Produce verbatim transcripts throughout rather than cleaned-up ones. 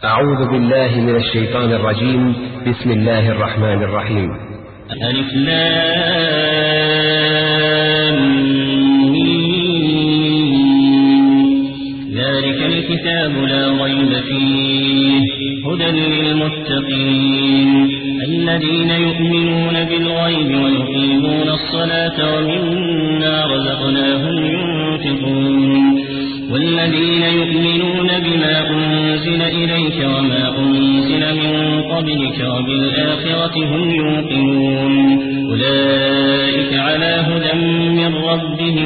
أعوذ بالله من الشيطان الرجيم. بسم الله الرحمن الرحيم. ألف لام ذلك الكتاب لا ريب فيه هدى للمتقين الذين يؤمنون بالغيب ويقيمون الصلاة ومما رزقناهم ينفقون والذين يؤمنون بما أنزل إليك وما أنزل من قبلك وبالآخرة هم يوقنون أولئك على هدى من ربهم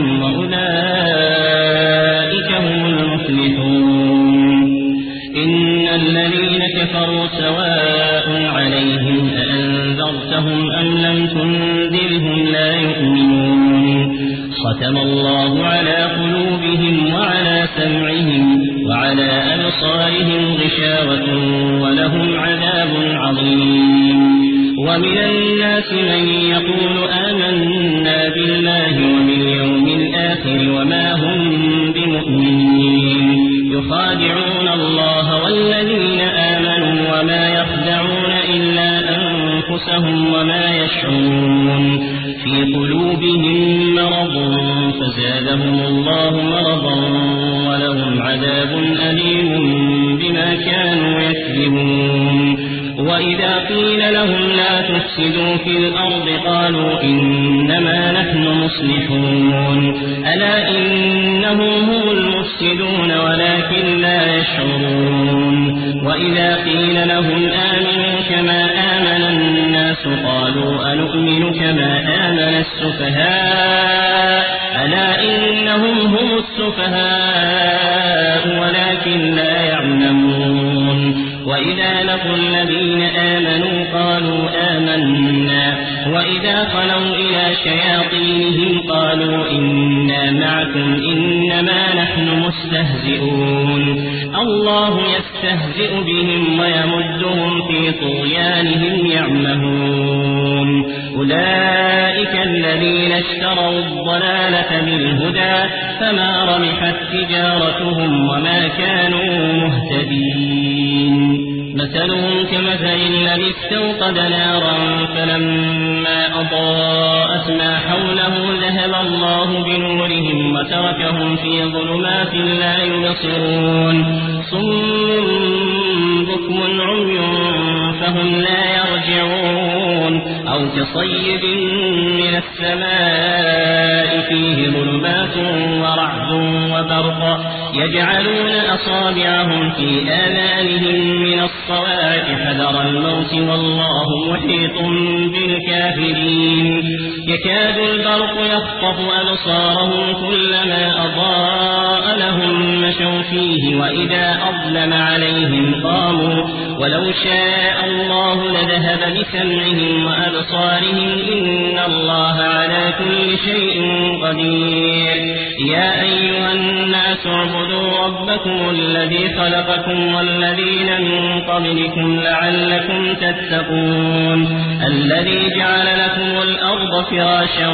وأولئك هم المفلحون إن الذين كفروا سواء عليهم أأنذرتهم أم لم تنذرهم لا يؤمنون ختم الله على قلوبهم وعلى سمعهم وعلى أبصارهم غشاوة ولهم عذاب عظيم ومن الناس من يقول آمنا بالله وباليوم الآخر وما هم بمؤمنين يخادعون الله والذين آمنوا وما يخدعون إلا أنفسهم وما يشعرون في قلوبهم مرض فزادهم الله مرضا ولهم عذاب أليم بما كانوا يكذبون وإذا قيل لهم لا تفسدوا في الأرض قالوا إنما نحن مصلحون ألا إنهم هم المفسدون ولكن لا يشعرون وإذا قيل لهم آمنوا كما آمن الناس قالوا أنؤمن كما آمن السفهاء ألا إنهم هم السفهاء ولكن لا يعلمون وإذا لقوا الذين آمنوا قالوا آمنا وإذا خلوا إلى شياطينهم قالوا إنا معكم إنما نحن مستهزئون الله يستهزئ بهم ويمدهم في طغيانهم يعمهون أولئك الذين اشتروا الضلالة بالهدى فما ربحت تجارتهم وما كانوا مهتدين مثلهم كمثل الذي استوقد نارا فلما أضاءت ما حوله ذهب الله بنورهم وتركهم في ظلمات لا يبصرون صم بكم عمي فهم لا يرجعون أو كصيب من السماء فيه ظلمات ورعد وبرق يجعلون أصابعهم في آذانهم من الصواعق حذر الموت والله محيط بالكافرين يكاد البرق يخطف أبصارهم كلما أضاء لهم مشوا فيه وإذا أظلم عليهم قاموا ولو شاء الله لذهب بسمعهم وأبصارهم إن الله على كل شيء قدير يا أيها الناس اعبدوا ربكم الذي خلقكم والذين من قبلكم لعلكم تتقون الذي جعل لكم الأرض فراشا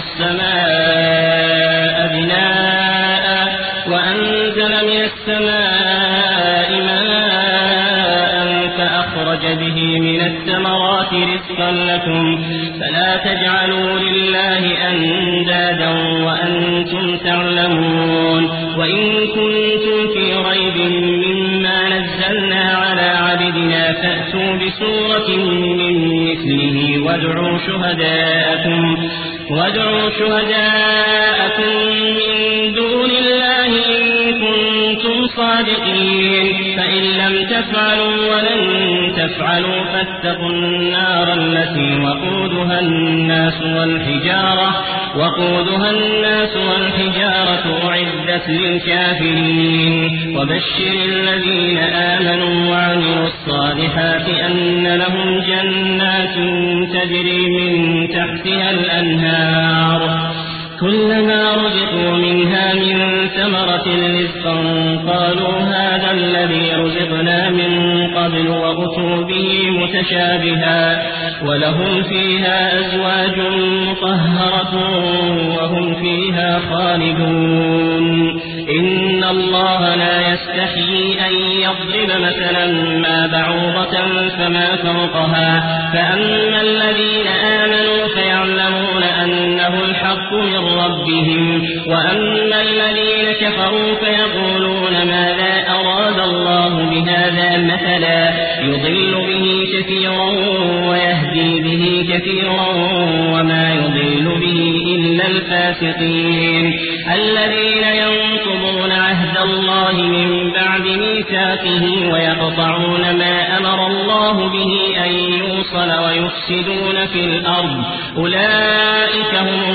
والسماء بناء وأنزل من السماء ماء فأخرج به من الثمرات رزقا لكم فلا تجعلوا لله أندادا وأنتم تعلمون وإن كنتم في ريب مما نزلنا على عبدنا فأتوا بسورة من مثله وادعوا شهداءكم وادعوا شهداءكم من دون الله إن كنتم صادقين فإن لم تفعلوا ولن تفعلوا فاتقوا النار التي وقودها الناس والحجارة وقودها الناس والحجارة أعدت للكافرين وبشر الذين آمنوا وعملوا الصالحات أن لهم جنات تجري من تحتها الأنهار كلما رزقوا منها من ثمرة رزقا قالوا هذا الذي رزقنا من قبل وأتوا به متشابها ولهم فيها أزواج مطهرة وهم فيها خالدون إن الله لا يستحيي أن يضرب مثلا ما بعوضة فما فوقها فأما الذين آمنوا فيعلمون أنه الحق من ربهم وأما الذين كفروا فيقولون ماذا أراد الله بهذا مثلا يضل به كثيرا ويهدي به كثيرا وما يضل به إلا الفاسقين الذين ينقضون عهد الله من بعد ميثاقه ويقطعون ما أمر الله به أن يوصل ويفسدون في الأرض أولئك هم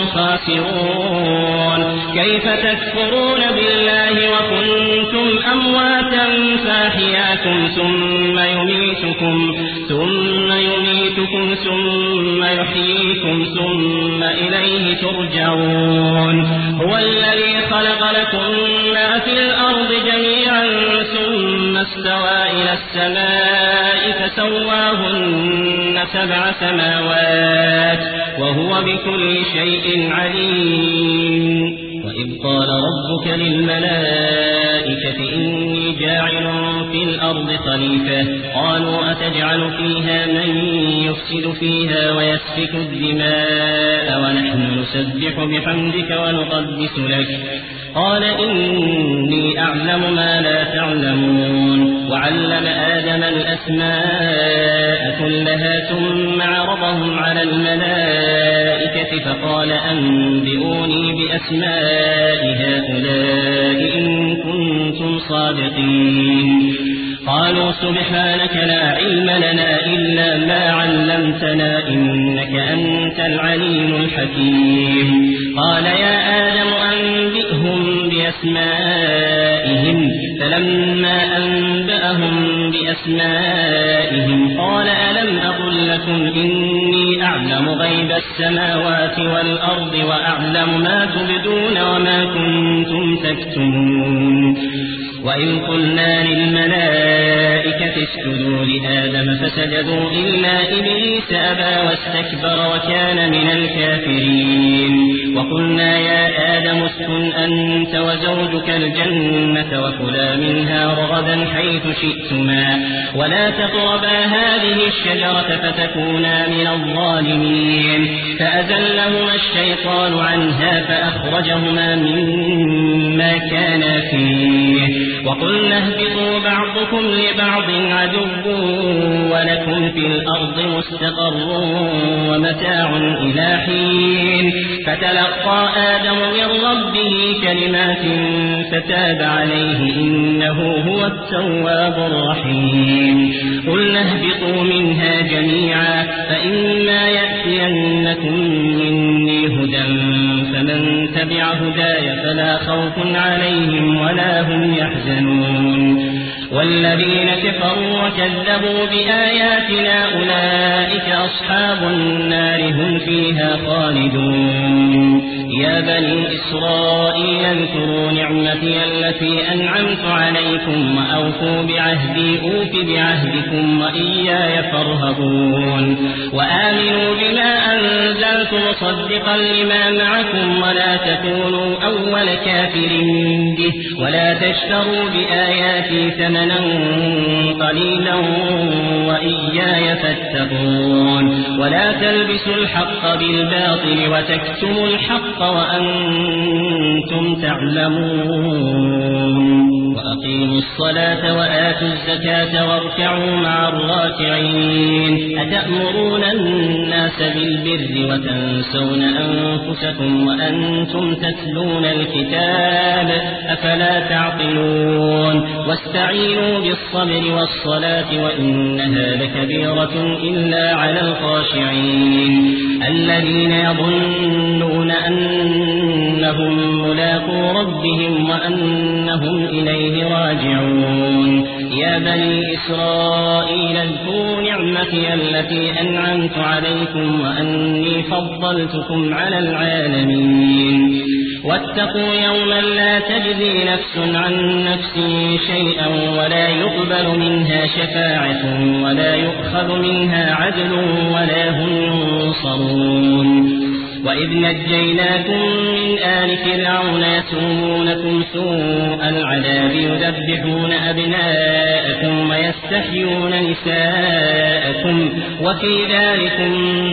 الخاسرون كيف تكفرون بالله وكنتم أمواتا فأحياكم ثم يميتكم ثم يميتكم ثم يحييكم ثم إليه ترجعون هو الذي خلق لكم ما في الأرض جميعا ثم استوى إلى السماء فسواهن سبع سماوات وهو بكل شيء عليم وإذ قال ربك للملائكة إني جاعل في الأرض خليفة قالوا أتجعل فيها من يفسد فيها ويسفك الدماء ونحن نسبح بحمدك ونقدس لك قال إني أعلم ما لا تعلمون وعلم آدم الأسماء كلها ثم عرضهم على الملائكة فقال أنبئوني بأسماء هؤلاء إن كنتم صادقين قالوا سبحانك لا علم لنا إلا ما علمتنا إنك أنت العليم الحكيم قال يا آدم أنبئهم بأسمائهم فلما أنبأهم بأسمائهم قال ألم أقل لكم إني أعلم غيب السماوات والأرض وأعلم ما تبدون وما كنتم تكتمون وإذ قلنا للملائكة اسجدوا لآدم فسجدوا إلا إبليس أبى واستكبر وكان من الكافرين وقلنا يا آدم اسكن أنت وزوجك الجنة وكلا منها رغدا حيث شئتما ولا تقربا هذه الشجرة فتكونا من الظالمين فأزلهما الشيطان عنها فأخرجهما مما كانا فيه وقلنا اهبطوا بعضكم لبعض عدو ولكم في الأرض مستقر ومتاع إلى حين فتلقى آدم من ربه كلمات فتاب عليه إنه هو التواب الرحيم قلنا اهبطوا منها جميعا فإما يأتينكم مني هدى فمن تبع هداي فلا خوف عليهم ولا هم يحزنون والذين كفروا وكذبوا بآياتنا أولئك أصحاب النار هم فيها خالدون يا بني إسرائيل اذكروا نعمتي التي أنعمت عليكم وأوفوا بعهدي أوف بعهدكم وإياي فارهبون وآمنوا بما أنزلت مصدقا لما معكم ولا تكونوا أول كافر به ولا تشتروا بآياتي ثمنا قليلا وإياي فاتقون ولا تلبسوا الحق بالباطل وتكتموا الحق وأنتم تعلمون وأقيموا الصلاة وآتوا الزكاة واركعوا مع الراكعين أتأمرون الناس بالبر وتنسون أنفسكم وأنتم تتلون الكتاب أفلا تعقلون واستعينوا بالصبر والصلاة وإنها لكبيرة إلا على الخاشعين الذين يظنون أنهم ملاقو ربهم وأنهم إليه راجعون يا بني إسرائيل اذكروا نعمتي التي أنعمت عليكم وأني فضلتكم على العالمين واتقوا يوما لا تجزي نفس عن نفس شيئا ولا يقبل منها شفاعة ولا يؤخذ منها عدل ولا هم ينصرون وإذ نجيناكم من آل فرعون يسومونكم سوء العذاب يذبحون أبناءكم ويستحيون نساءكم وفي ذلكم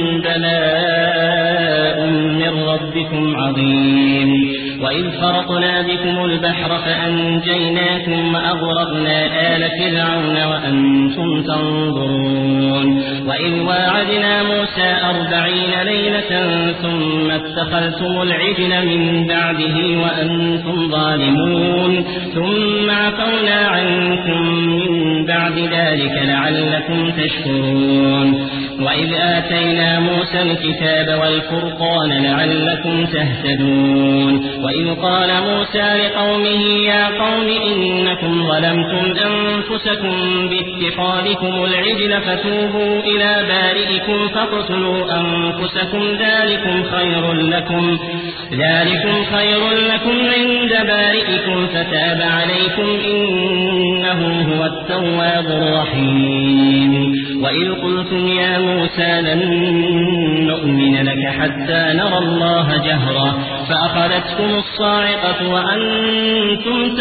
بلاء من ربكم عظيم. وإذ فرقنا بكم البحر فأنجيناكم وأغرقنا آل فرعون وأنتم تنظرون. وإذ واعدنا موسى أربعين ليلة ثم اتخذتم العجل من بعده وأنتم ظالمون ثم عفونا عنكم من بعد ذلك لعلكم تشكرون. وإذ آتينا موسى الكتاب والفرقان لعلكم تهتدون. وإذ قال موسى لقومه يا قوم إنكم ظلمتم أنفسكم باتخاذكم العجل فتوبوا إلى بارئكم فاقتلوا أنفسكم ذلكم خير لكم ذلكم خير لكم عند بارئكم فتاب عليكم إنه هو التواب الرحيم. وإذ قلتم يا موسى لن نؤمن لك حتى نرى الله جهرة فأخذتكم الصاعقة وأنتم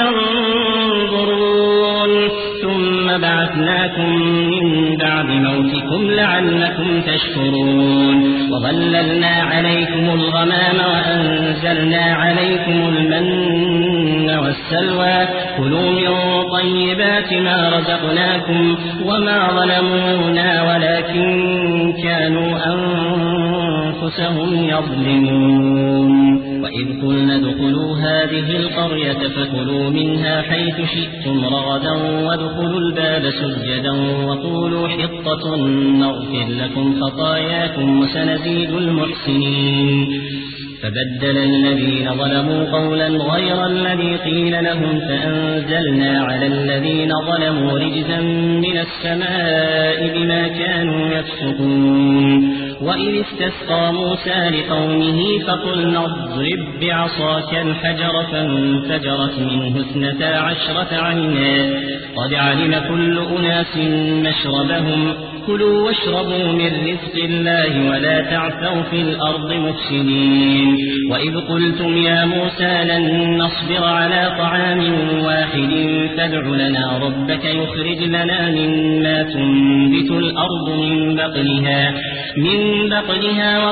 تنظرون ثم بعثناكم من بعد موتكم لعلكم تشكرون. وظللنا عليكم الغمام وأنزلنا عليكم المن والسلوى كلوا من طيبات ما رزقناكم وما ظلمونا ولكن كانوا أنفسهم يظلمون. وإذ قلنا ادخلوا هذه القرية فكلوا منها حيث شئتم رغدا وادخلوا الباب سجدا وقولوا حطة نغفر لكم خطاياكم وسنزيد المحسنين. فبدل الذين ظلموا قولا غير الذي قيل لهم فأنزلنا على الذين ظلموا رجزا من السماء بما كانوا يفسقون. وإذ استسقى موسى لقومه فقلنا اضرب بعصاك الحجر فانفجرت منه اثنتا عشرة عينا قد علم كل أناس مشربهم كلوا واشربوا من رزق الله ولا تعثوا في الأرض مفسدين. وإذ قلتم يا موسى لن نصبر على طعام واحد فادع لنا ربك يخرج لنا مما تنبت الأرض من بقلها من بقلها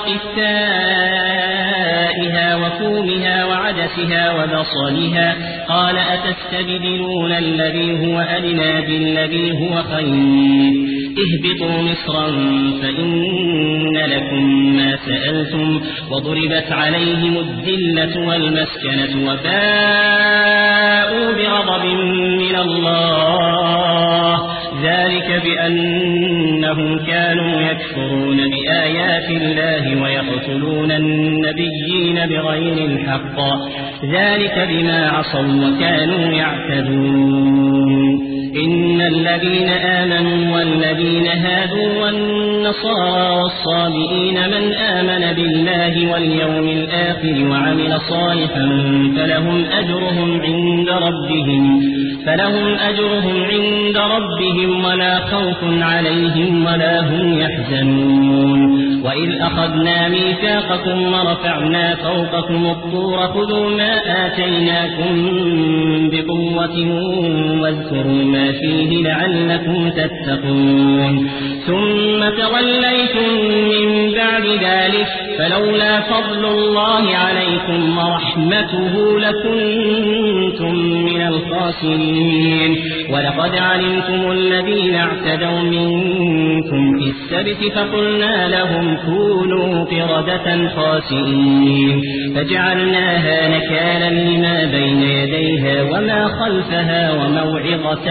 وقثائها وفومها وعدسها وبصلها قال أتستبدلون الذي هو أدنى بالذي هو خير اهبطوا مصرا فإن لكم ما سألتم وضربت عليهم الذلة والمسكنة وباءوا بغضب من الله ذلك بأنهم كانوا يكفرون بآيات الله ويقتلون النبيين بغير الحق ذلك بما عصوا وكانوا يعتدون. إن الذين آمنوا والذين هادوا والنصارى والصابئين من آمن بالله واليوم الآخر وعمل صالحا فلهم أجرهم عند ربهم فلهم أجرهم عند ربهم ولا خوف عليهم ولا هم يحزنون. وإذ أخذنا ميثاقكم ورفعنا فوقكم الطور خذوا ما آتيناكم بقوة واذكروا ما فيه لعلكم تتقون. ثم توليتم من بعد ذلك فلولا فضل الله عليكم ورحمته لكنتم من الخاسرين. ولقد علمتم الذين اعتدوا منكم في السبت فقلنا لهم كونوا قردة خاسئين فجعلناها نكالا لما بين يديها وما خلفها وموعظة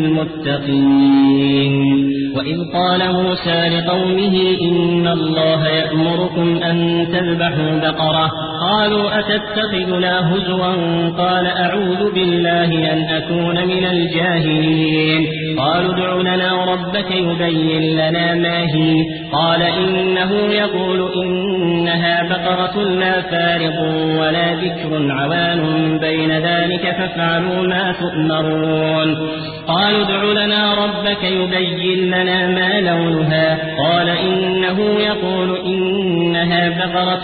للمتقين. وإذ قال موسى لقومه إن الله يأمركم أن تذبحوا بقرة قالوا أتتخذنا هزوا قال أعوذ بالله أن أكون من الجاهلين. قالوا ادع لنا ربك يبين لنا ما هي؟ قال إنه يقول إنها بقرة لا فارض ولا بكر عوان بين ذلك فافعلوا ما تؤمرون. قالوا ادع لنا ربك يبين لنا ما لونها. قال إنه يقول إنها بقرة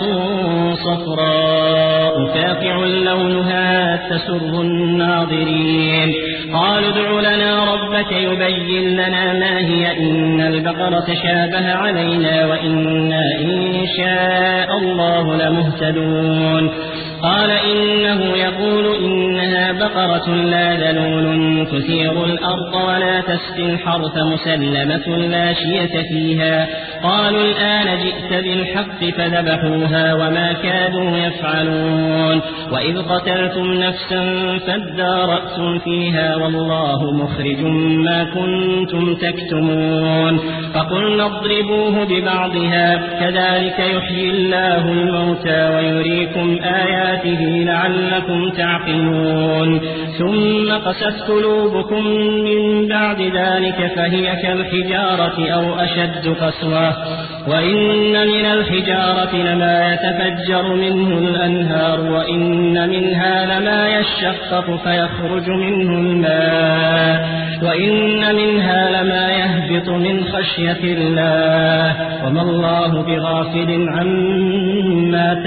صفراء فاقع لونها تسر الناظرين. قالوا ادع لنا ربك يبين لنا ما هي إن البقرة شابه علينا وإنا إن شاء الله لمهتدون. قال إنه يقول إنها بقرة لا ذلول تثير الأرض ولا تسقي الحرث مسلمة لا شية فيها. قالوا الآن جئت بالحق فذبحوها وما كادوا يفعلون. وإذ قتلتم نفسا فادارأتم فيها والله مخرج ما كنتم تكتمون. فقلنا اضربوه ببعضها كذلك يحيي الله الموتى ويريكم آياته لعلكم تعقلون. ثم قست قلوبكم من بعد ذلك فهي كالحجارة أو أشد قسوة. وإن من الحجارة لما يتفجر منه الأنهار وإن منها لما يشقق فيخرج منه الماء وإن منها لما يهبط من خشية الله وما الله بغافل عما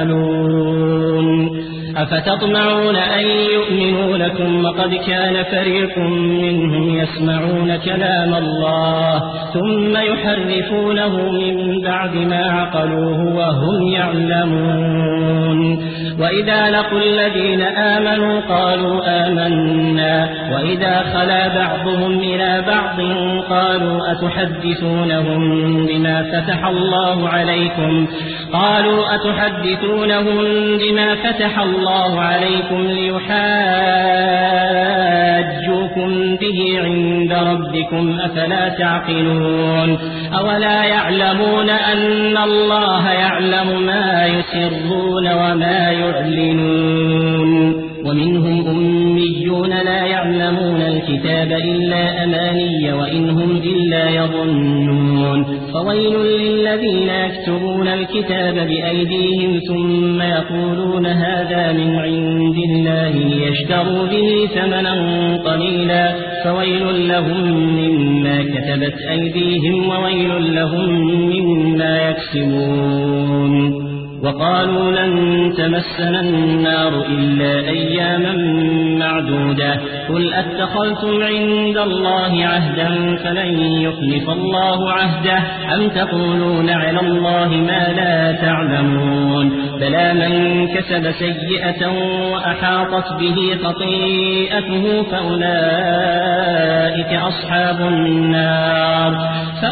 تعملون. أفتطمعون أن يؤمنوا لكم وقد كان فريق منهم يسمعون كلام الله ثم يحرفونه من بعد ما عقلوه وهم يعلمون. وإذا لقوا الذين آمنوا قالوا آمنا وإذا خلا بعضهم إلى بعض قالوا أتحدثونهم بما فتح الله عليكم قالوا أتحدثونهم بما فتح الله عليكم ليحاجوكم به عند ربكم أفلا تعقلون. أولا يعلمون أن الله يعلم ما يسرون وما يعلنون. ومنهم أميون لا يعلمون الكتاب إلا أماني وإنهم إلا يظنون. فويل للذين يكتبون الكتاب بأيديهم ثم يقولون هذا من عند الله ليشتروا به ثمنا قليلا فويل لهم مما كتبت أيديهم وويل لهم مما يكسبون. وقالوا لن تمسنا النار إلا أياما معدودة قل أتخذتم عند الله عهدا فلن يخلف الله عهده أم تقولون على الله ما لا تعلمون. بلى من كسب سيئة وأحاطت به خطيئته فأولئك أصحاب النار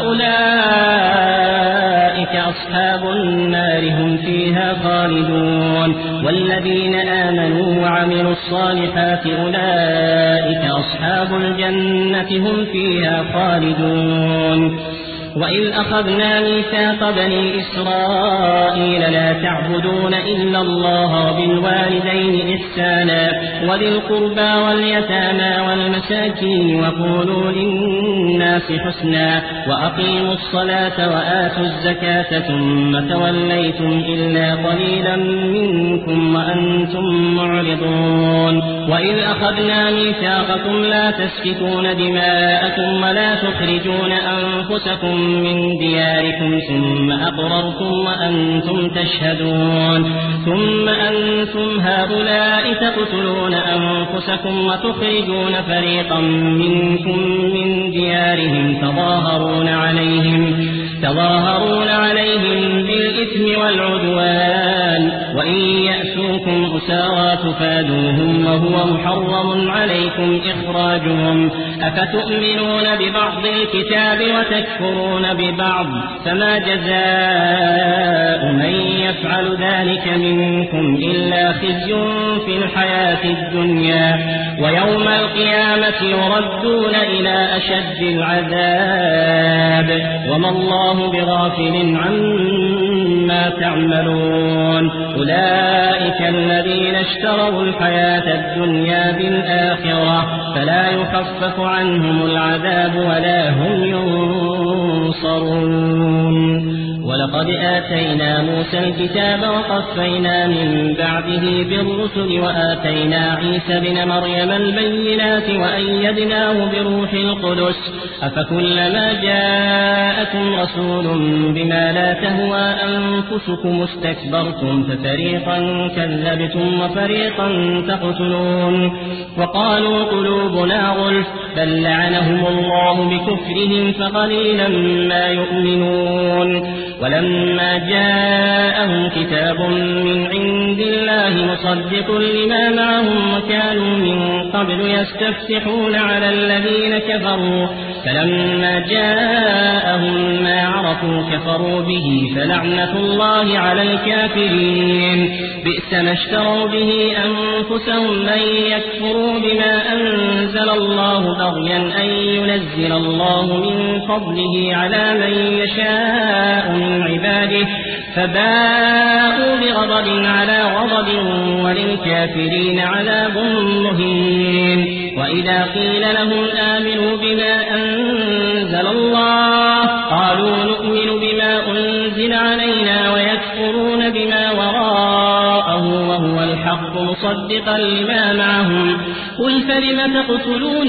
فأولئك أصحاب النار هم فيها خالدون. والذين آمنوا وعملوا الصالحات أولئك أصحاب الجنة هم فيها خالدون. وإذ أخذنا ميثاق بني إسرائيل لا تعبدون إلا الله وبالوالدين إحسانا وذي القربى واليتامى والمساكين وقولوا للناس حسنا وأقيموا الصلاة وآتوا الزكاة ثم توليتم إلا قليلا منكم وأنتم معرضون. وإذ أخذنا ميثاقكم لا تسفكون دماءكم ولا تخرجون أنفسكم من دياركم ثم أقررتم وأنتم تشهدون. ثم أنتم هؤلاء تقتلون أنفسكم وتخرجون فريقا منكم من ديارهم تظاهرون عليهم تظاهرون عليهم بالإثم والعدوان وإن يأتوكم أسارى تفادوهم وهو محرم عليكم إخراجهم. أفتؤمنون ببعض الكتاب وتكفرون ببعض فما جزاء من يفعل ذلك منكم إلا خزي في الحياة الدنيا ويوم القيامة يردون إلى أشد العذاب وما الله بغافل عما تعملون. أولئك الذين اشتروا الحياة الدنيا بالآخرة فلا يخفف عنهم العذاب ولا هم ينصرون. ينصرون. ولقد آتينا موسى الكتاب وقفينا من بعده بالرسل وآتينا عيسى بن مريم البينات وأيدناه بروح القدس أفكلما جاءكم رسول بما لا تهوى أنفسكم استكبرتم ففريقا كذبتم وفريقا تقتلون. وقالوا قلوبنا غلف بل لعنهم الله بكفرهم فقليلا ما يؤمنون. ولما جاءهم كتاب من عند الله مصدق لما معهم وكانوا من قبل يستفتحون على الذين كفروا فلما جاءهم ما عرفوا كفروا به فلعنة الله على الكافرين. بئس ما اشتروا به أنفسهم أن يكفروا بما أنزل الله بغيا أن ينزل الله من فضله على من يشاء من عباده فباءوا بغضب على غضب وللكافرين عذاب مهين. وإذا قيل لهم آمنوا بما أنزل الله قالوا نؤمن بما أنزل علينا ويكفرون بما وراءه وهو الحق مصدقا لما معهم قل فلم تقتلون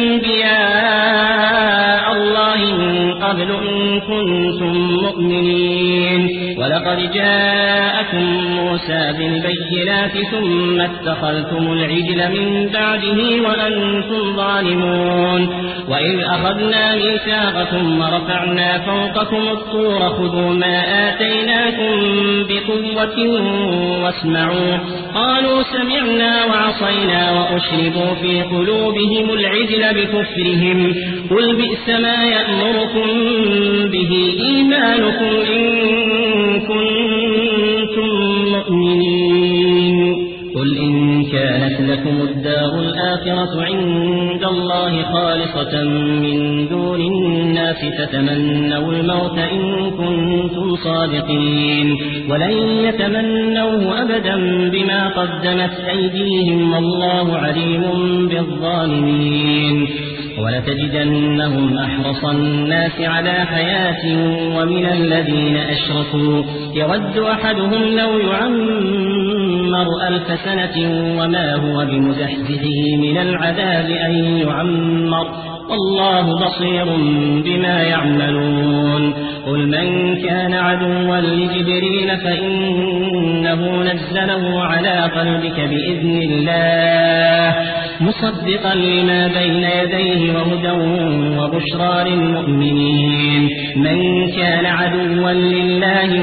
أنبياء الله من قبل إن كنتم مؤمنين. ولقد جاءكم موسى بالبينات ثم اتخذتم العجل من بعده وأنتم ظالمون. وإذ أخذنا ميثاقكم ورفعنا فوقكم الطور خذوا ما آتيناكم بقوة واسمعوا قالوا سمعنا وعصينا وأشربوا في قلوبهم العجل بكفرهم قل بئس ما يأمركم به إيمانكم إن كنتم مؤمنين. قل إن كانت لكم الدار الآخرة عند الله خالصة من دون الناس فتمنوا الموت إن كنتم صادقين ولن يتمنوه أبدا بما قدمت أيديهم والله عليم بالظالمين. ولتجدنهم أحرص الناس على حياة ومن الذين أشركوا يود أحدهم لو يعمر ألف سنة وما هو بمزحزحه من العذاب أن يعمر والله بصير بما يعملون. قل من كان عدوا لجبريل فإنه نزله على قلبك بإذن الله مصدقا لما بين يديه وهدى وبشرى للمؤمنين. من كان عدوا لله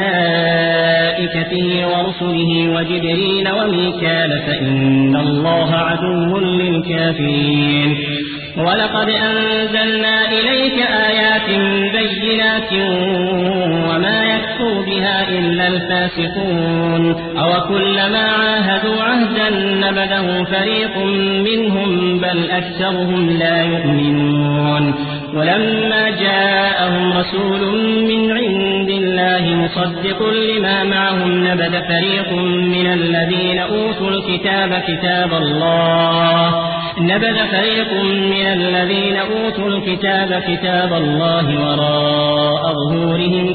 وملائكته ورسله وجبريل وميكال فإن الله عدو للكافرين. ولقد أنزلنا إليك آيات بينات وما يكفر بها إلا الفاسقون. أو كلما عاهدوا عهدا نبذه فريق منهم بل أكثرهم لا يؤمنون. ولما جاءهم رسول من عند الله مصدق لما معهم نبذ فريق من الذين أوتوا الكتاب كتاب الله نبذ فريق من الذين أوتوا الكتاب كتاب الله وراء ظهورهم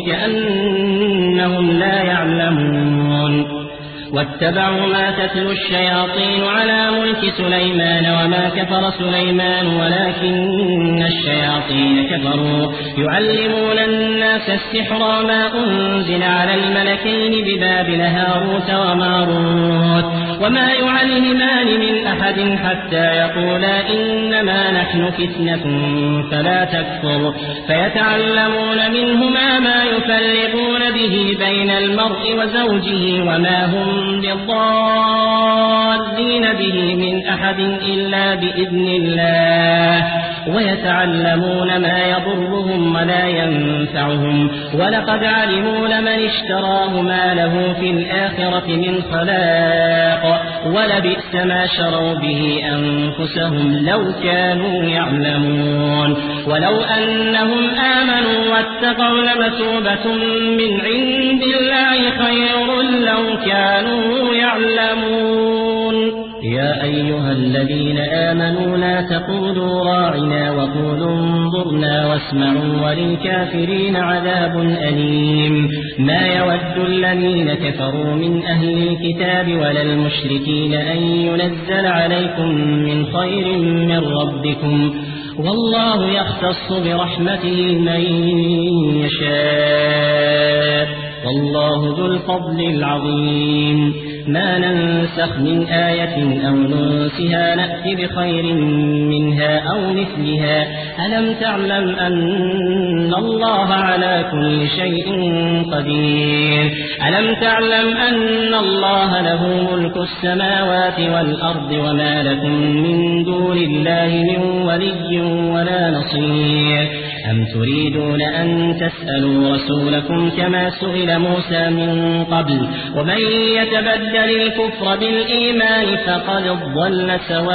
كأنهم لا يعلمون. واتبعوا ما تتلو الشياطين على ملك سليمان وما كفر سليمان ولكن الشياطين كفروا يعلمون الناس السحر ما أنزل على الملكين ببابل هاروت وماروت وما يعلمان من أحد حتى يقولا إنما نحن فتنة فلا تكفر فيتعلمون منهما ما يفرقون به بين المرء وزوجه وما هم بضارين به من أحد إلا بإذن الله ويتعلمون ما يضرهم ولا ينفعهم ولقد علموا لمن اشتراه ما له في الآخرة من خلاق ولبئس ما شروا به أنفسهم لو كانوا يعلمون. ولو أنهم آمنوا واتقوا لمثوبة من عند الله خير لو كانوا يعلمون. يا أيها الذين آمنوا لا تقولوا راعنا وقولوا انظرنا واسمعوا وللكافرين عذاب أليم ما يود الذين كفروا من أهل الكتاب ولا المشركين أن ينزل عليكم من خير من ربكم والله يختص برحمته من يشاء والله ذو الفضل العظيم ما ننسخ من آية أو ننسها نأتي بخير منها أو مثلها ألم تعلم أن الله على كل شيء قدير ألم تعلم أن الله له ملك السماوات والأرض وما لكم من دون الله من ولي ولا نصير أم تريدون أن تسألوا رسولكم كما سئل موسى من قبل ومن يتبدل الكفر بالإيمان فقد ضل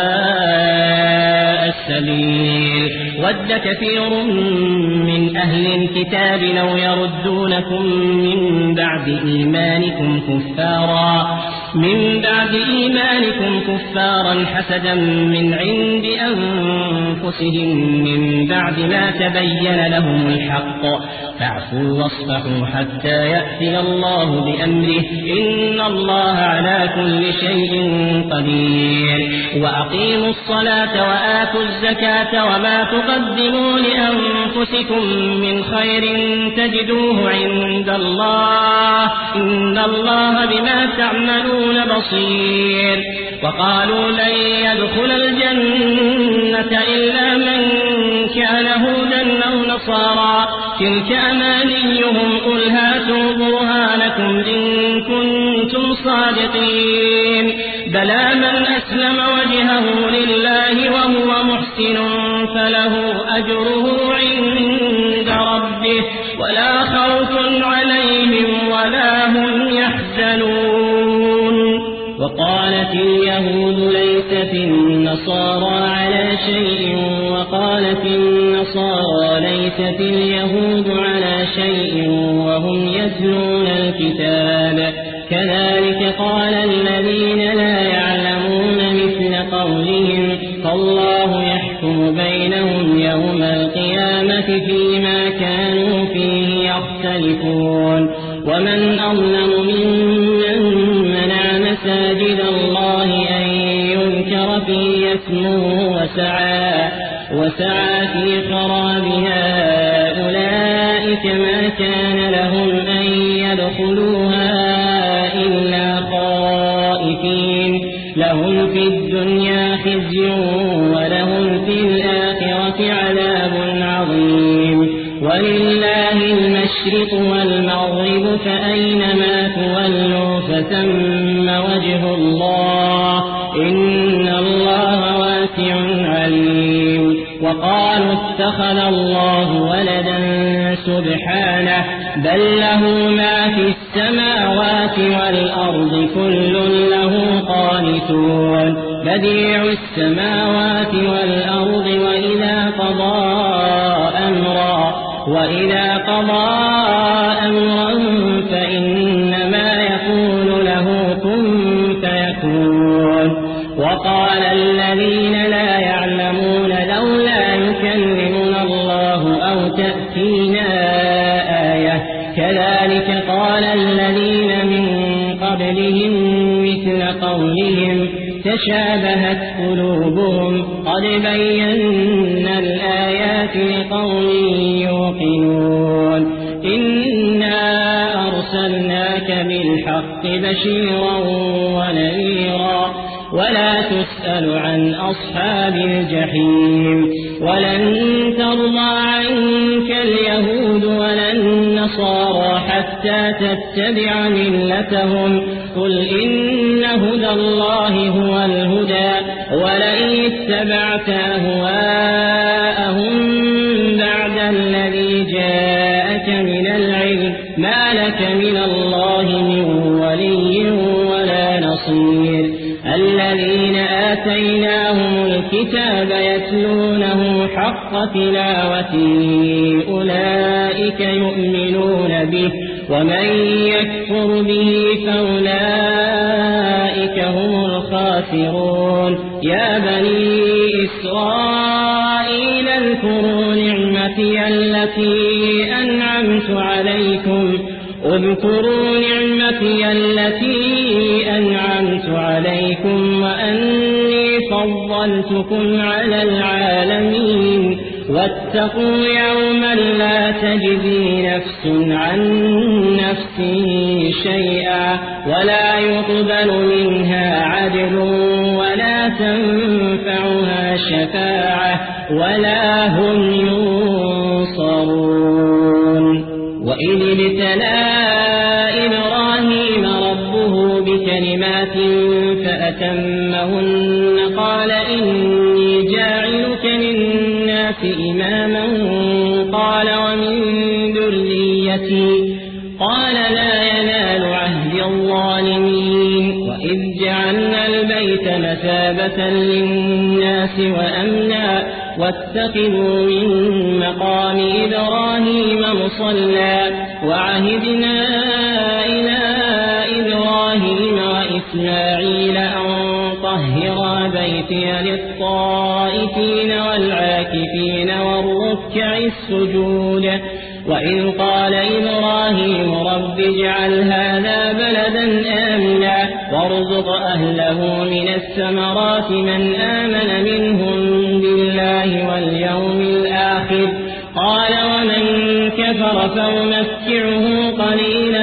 سواء السبيل ود كثير من أهل الكتاب لو يردونكم من بعد إيمانكم كفارا من بعد إيمانكم كفارا حسدا من عند أنفسهم من بعد ما تبين لهم الحق فاعفوا واصفحوا حتى يأتي الله بأمره إن الله على كل شيء قدير وأقيموا الصلاة وآتوا الزكاة وما تقدموا لأنفسكم من خير تجدوه عند الله إن الله بما تعملون بصير وقالوا لن يدخل الجنة إلا من كان هودا أو نصارى تلك أمانيهم قل هاتوا برهانكم إن كنتم صادقين بلى من أسلم وجهه لله وهو محسن فله أجره عند ربه ولا خوف عليهم ولا هم يحزنون وقالت اليهود ليست النصارى على شيء وقالت النصارى ليست اليهود على شيء وهم يتلون الكتاب كذلك قال الذين لا يعلمون مثل قولهم فالله يحكم بينهم يوم القيامة فيما كانوا فيه يختلفون ومن أظلم ممن منع مساجد الله أن يذكر فيه اسمه وسعى وسعى في خرابها أولئك ما كان لهم أن يدخلوها إلا خائفين لهم في الدنيا خزي ولهم في الآخرة عذاب عظيم ولله المشرق والمغرب فأينما تولوا فثم وجه الله إن الله واسع عليم وقالوا اتخذ الله ولدا سبحانه بل له ما في السماوات والأرض كل له قانتون بديع السماوات والأرض وإذا قضى أمرا وإذا قضى أمرا فإنما يقول له كن فيكون وقال الذين لا يعلمون لولا يكلمنا الله أو تأتينا آية كذلك قال الذين من قبلهم مثل قولهم تشابهت قلوبهم قد بينا الآيات لقوم يوقنون إنا أرسلناك بالحق بشيرا ونذيرا ولا تسأل عن أصحاب الجحيم ولن ترضى عنك اليهود ولا النصارى حتى تتبع ملتهم قل إن هدى الله هو الهدى ولئن اتبعت أهواءهم بعد الذي جاءك من العلم ما لك من الله من ولي ولا نصير الذين آتيناهم الكتاب يتلونه حق تلاوته أولئك يؤمنون به ومن يكفر به فأولئك فأولئك هم الخاسرون. يا بني إسرائيل اذكروا نعمتي التي أنعمت عليكم اذكروا نعمتي التي أنعمت عليكم وأني فضلتكم على العالمين. واتقوا يوما لا تجزي نفس عن نفس شيئا ولا يقبل منها عدل ولا تنفعها شفاعة ولا هم ينصرون. وإذ ابتلى إبراهيم ربه بكلمات فأتمهن قال إني جاعلك للناس إماما قال ومن ذريتي قال لا ينال عهد الظالمين. وإذ جعلنا البيت مثابة للناس وأمنا واتخذوا من مقام إبراهيم مصلى وعهدنا إلى إبراهيم وإسماعيل أن طهرا بيتي للطائفين والعاكفين والركع السجود. وإذ قال إبراهيم رب اجعل هذا بلدا آمنا وارزق أهله من الثمرات من آمن منهم بالله واليوم الآخر قال ومن كفر فأمتعه قليلا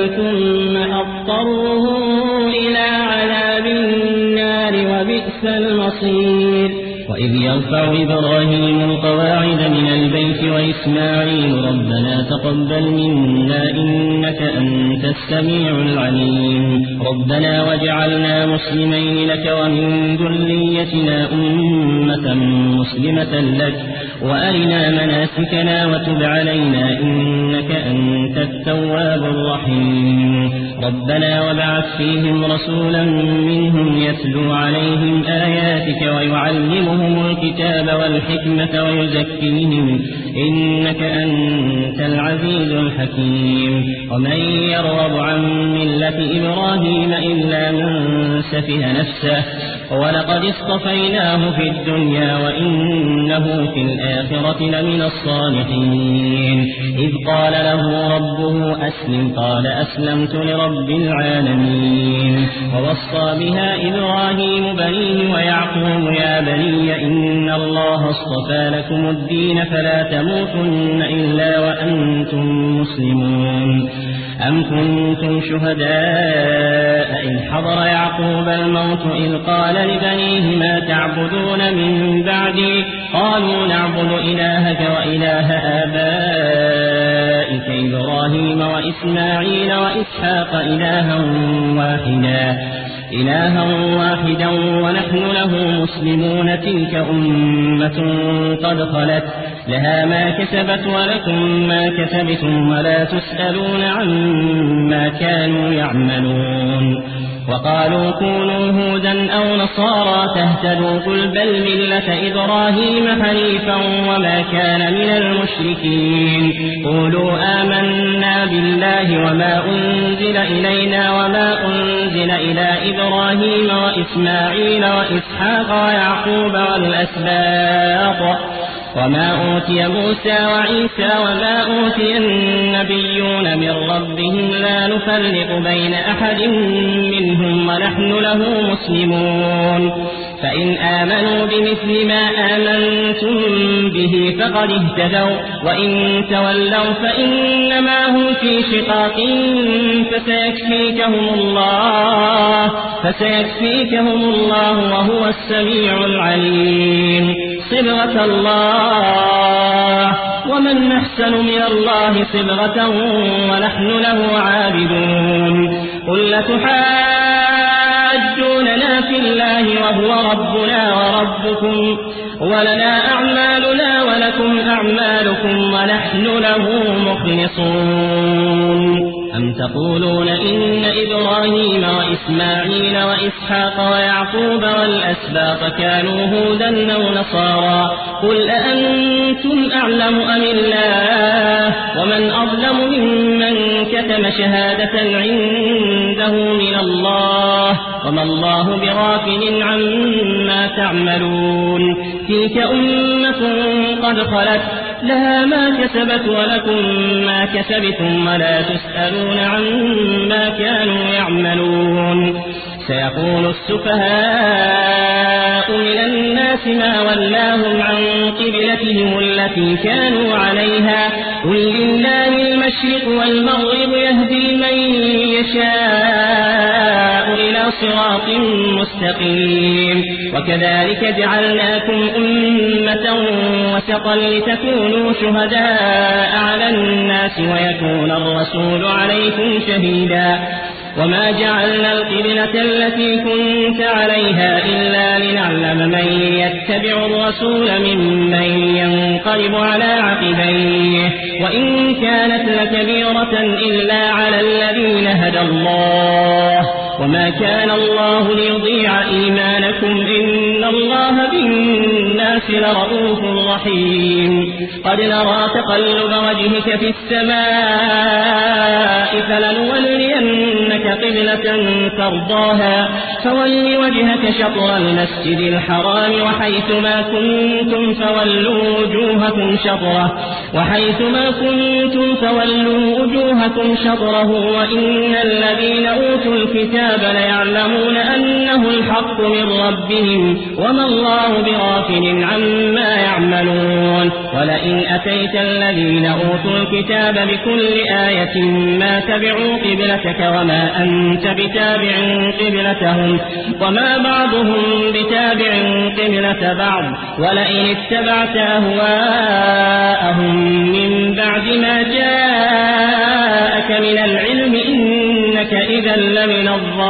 ثم أضطره إلى عذاب النار وبئس المصير. وإذ يرفع إبراهيم القواعد من البيت وإسماعيل ربنا تقبل منا إنك أنت السميع العليم ربنا واجعلنا مسلمين لك ومن ذريتنا أمة مسلمة لك وأرنا مناسكنا وتب علينا إنك أنت التواب الرحيم ربنا وابعث فيهم رسولا منهم يتلو عليهم آياتك ويعلمهم الكتاب والحكمة ويزكيهم إنك أنت العزيز الحكيم. ومن يرغب عن ملة إبراهيم إلا من سفه نفسه ولقد اصطفيناه في الدنيا وإنه في الآخرة لمن الصالحين. إذ قال له ربه أسلم قال أسلمت لرب العالمين. ووصى بها إبراهيم بنيه ويعقوب يا بني إن الله اصطفى لكم الدين فلا تموتن إلا وأنتم مسلمون. أم كنتم شهداء إذ حضر يعقوب الموت إذ قال لبنيه ما تعبدون من بعدي قالوا نعبد إلهك وإله آبائك إبراهيم وإسماعيل وإسحاق إلها واحدا إلها واحدا ونحن له مسلمون تلك أمة قد خلت لها ما كسبت ولكم ما كسبتم ولا تسألون عما كانوا يعملون. وقالوا كونوا هودا أو نصارى تهتدوا قل بل ملة إبراهيم حنيفا وما كان من المشركين. قولوا آمنا بالله وما أنزل إلينا وما أنزل إلى إبراهيم وإسماعيل وإسحاق ويعقوب والأسباط وما أوتي موسى وعيسى وما أوتي النبيون من ربهم لا نفرق بين أحد منهم ونحن له مسلمون. فإن آمنوا بمثل ما آمنتم به فقد اهتدوا وإن تولوا فإنما هم في شقاق فسيكفيكهم الله فسيكفيكهم الله وهو السميع العليم. صبغة الله ومن أحسن من الله صبغة ونحن له عابدون. قل لتحاجوننا في الله وهو ربنا وربكم ولنا أعمالنا ولكم أعمالكم ونحن له مخلصون. أم تقولون إن إبراهيم وإسماعيل وإسحاق ويعقوب والأسباط كانوا هودا أو نصارى قل أأنتم أعلم أم الله ومن أظلم ممن كتم شهادة عنده من الله وما الله بغافل عما تعملون تلك أمة قد خلت لها ما كسبت ولكم ما كسبتم ولا تسألون عما كانوا يعملون سيقول السفهاء من الناس ما ولاهم عن قبلتهم التي كانوا عليها قل لله المشرق والمغرب يهدي من يشاء إلى صراط مستقيم وكذلك جعلناكم أمة وسطا لتكونوا شهداء على الناس ويكون الرسول عليكم شهيدا وما جعلنا القبلة التي كنت عليها إلا لنعلم من يتبع الرسول ممن ينقلب على عقبيه وإن كانت لكبيرة إلا على الذين هدى الله وما كان الله ليضيع إيمانكم إن الله بالناس لرؤوف رحيم قد نرى تقلب وجهك في السماء فلنولينك قبلة ترضاها فول وجهك شطر المسجد الحرام وحيثما كنتم فولوا وجوهكم شطره وحيثما كنتم فولوا وجوهكم شطره وإن الذين أوتوا الكتاب ليعلمون أنه الحق من ربهم وما الله بغافل عما يعملون ولئن أتيت الذين أوتوا الكتاب بكل آية ما تبعوا قبلتك وما أنت بتابع قبلتهم وما بعضهم بتابع قبلة بعض ولئن اتبعت أهواءهم من بعد ما جاءك من العلم إنك إذا لمن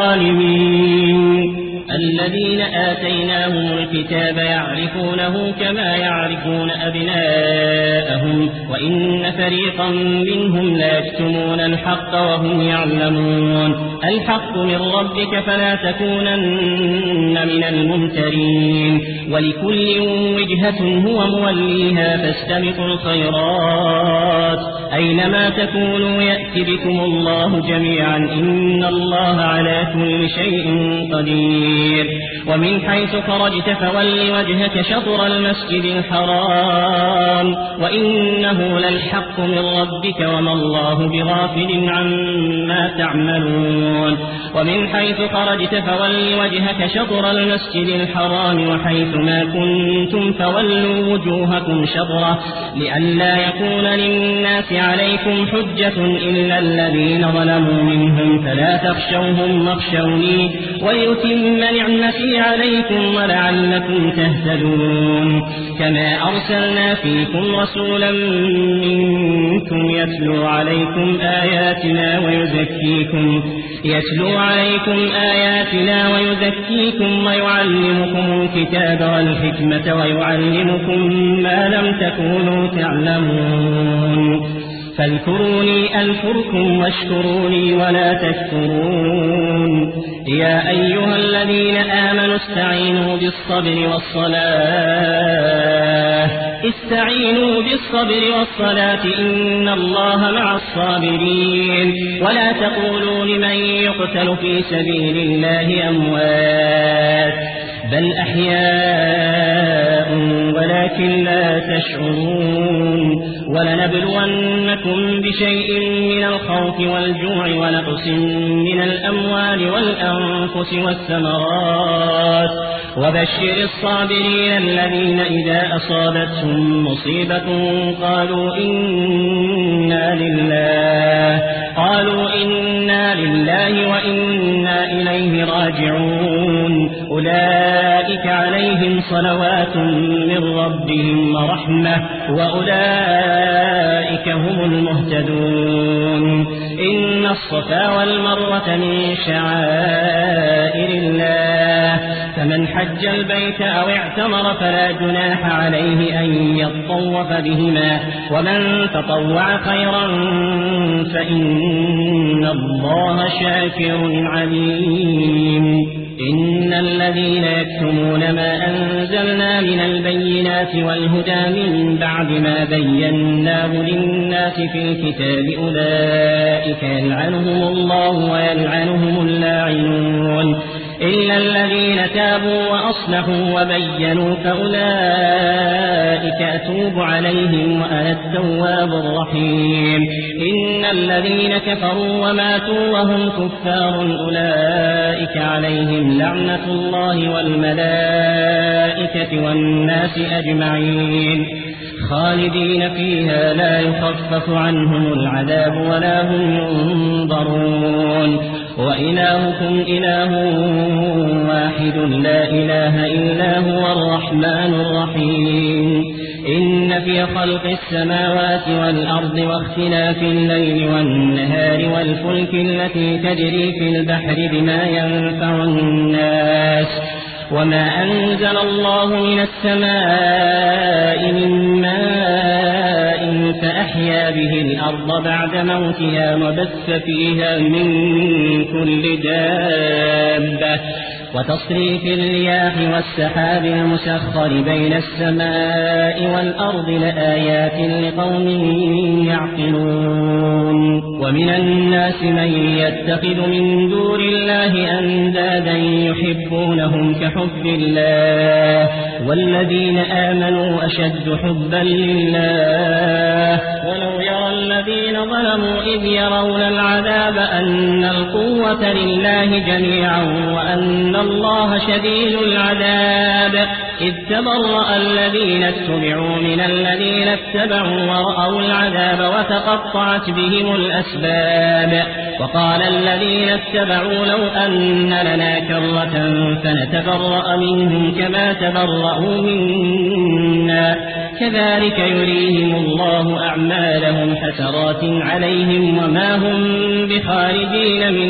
الظالمين الذين آتيناهم الكتاب يعرفونه كما يعرفون أبناءهم وإن فريقا منهم لا يكتمون الحق وهم يعلمون الحق من ربك فلا تكونن من الممترين ولكل وجهة هو موليها فاستبقوا الخيرات أينما تكونوا يأتي بكم الله جميعا إن الله على كل شيء قدير ومن حيث خرجت فول وجهك شطر المسجد الحرام وإنه للحق من ربك وما الله بغافل عما تعملون ومن حيث خرجت فول وجهك شطر المسجد الحرام وحيثما كنتم فولوا وجوهكم شطره لئلا يكون للناس عليكم حجة إلا الذين ظلموا منهم فلا تخشوهم واخشوني وليتم نعمتي عليكم ولعلكم تهتدون كما أرسلنا فيكم رسولا منكم يتلو عليكم آياتنا ويزكيكم يتلو عليكم آياتنا ويزكيكم ويعلمكم الكتاب والحكمة ويعلمكم ما لم تكونوا تعلمون فاذكروني أذكركم واشكروني ولا تكفرون يا أيها الذين آمنوا استعينوا بالصبر والصلاة استعينوا بالصبر والصلاة إن الله مع الصابرين ولا تقولوا لمن يقتل في سبيل الله أموات بل أحياء ولكن لا تشعرون ولنبلونكم بشيء من الخوف والجوع ونقص من الأموال والأنفس والثمرات وبشر الصابرين الذين إذا أصابتهم مصيبة قالوا إنا لله قالوا إنا لله وإنا إليه راجعون أولئك عليهم صلوات من ربهم ورحمة وأولئك هم المهتدون إن الصفا والمروة من شعائر الله فمن حج البيت أو اعتمر فلا جناح عليه أن يطوف بهما ومن تطوع خيرا فإن الله شاكر عليم إن الذين يكتمون ما أنزلنا من البينات والهدى من بعد ما بيناه للناس في الكتاب أولئك يلعنهم الله ويلعنهم اللاعنون إلا الذين تابوا وأصلحوا وبينوا فأولئك أتوب عليهم وأنا التواب الرحيم. إن الذين كفروا وماتوا وهم كفار أولئك عليهم لعنة الله والملائكة والناس أجمعين خالدين فيها لا يخفف عنهم العذاب ولا هم ينظرون. وإلهكم إله واحد لا إله إلا هو الرحمن الرحيم. إن في خلق السماوات والأرض واختلاف الليل والنهار والفلك التي تجري في البحر بما ينفع الناس وما أنزل الله من السماء من ماء فأحيا به الأرض بعد موتها وبث فيها من كل دابة وتصريف الرياح والسحاب المسخر بين السماء والأرض لآيات لقوم يعقلون. ومن الناس من يتخذ من دون الله أندادا يحبونهم كحب الله والذين آمنوا أشد حبا لله. ولو يرى الذين ظلموا إذ يرون العذاب أن القوة لله جميعا وأن الله شديد العذاب إذ تبرأ الذين اتبعوا من الذين اتبعوا ورأوا العذاب وتقطعت بهم الأسباب. وقال الذين اتبعوا لو أن لنا كرة فنتبرأ منهم كما تبرأوا منا كذلك يريهم الله أعمالهم حسرات عليهم وما هم بخارجين من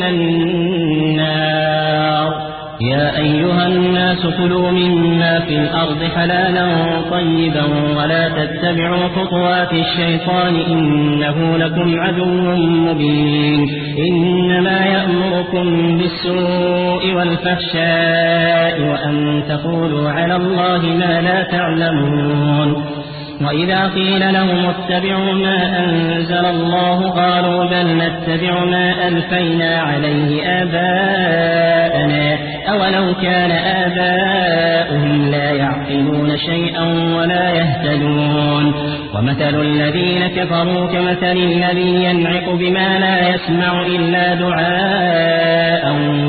النار. يا أيها الناس كلوا مما في الأرض حلالا طيبا ولا تتبعوا خطوات الشيطان إنه لكم عدو مبين. إنما يأمركم بالسوء والفحشاء وأن تقولوا على الله ما لا تعلمون. وإذا قيل لهم اتبعوا ما أنزل الله قالوا بل نتبع ما ألفينا عليه آباءنا أولو كان آباؤهم لا يعقلون شيئا ولا يهتدون. ومثل الذين كفروا كمثل الذي ينعق بما لا يسمع إلا دعاء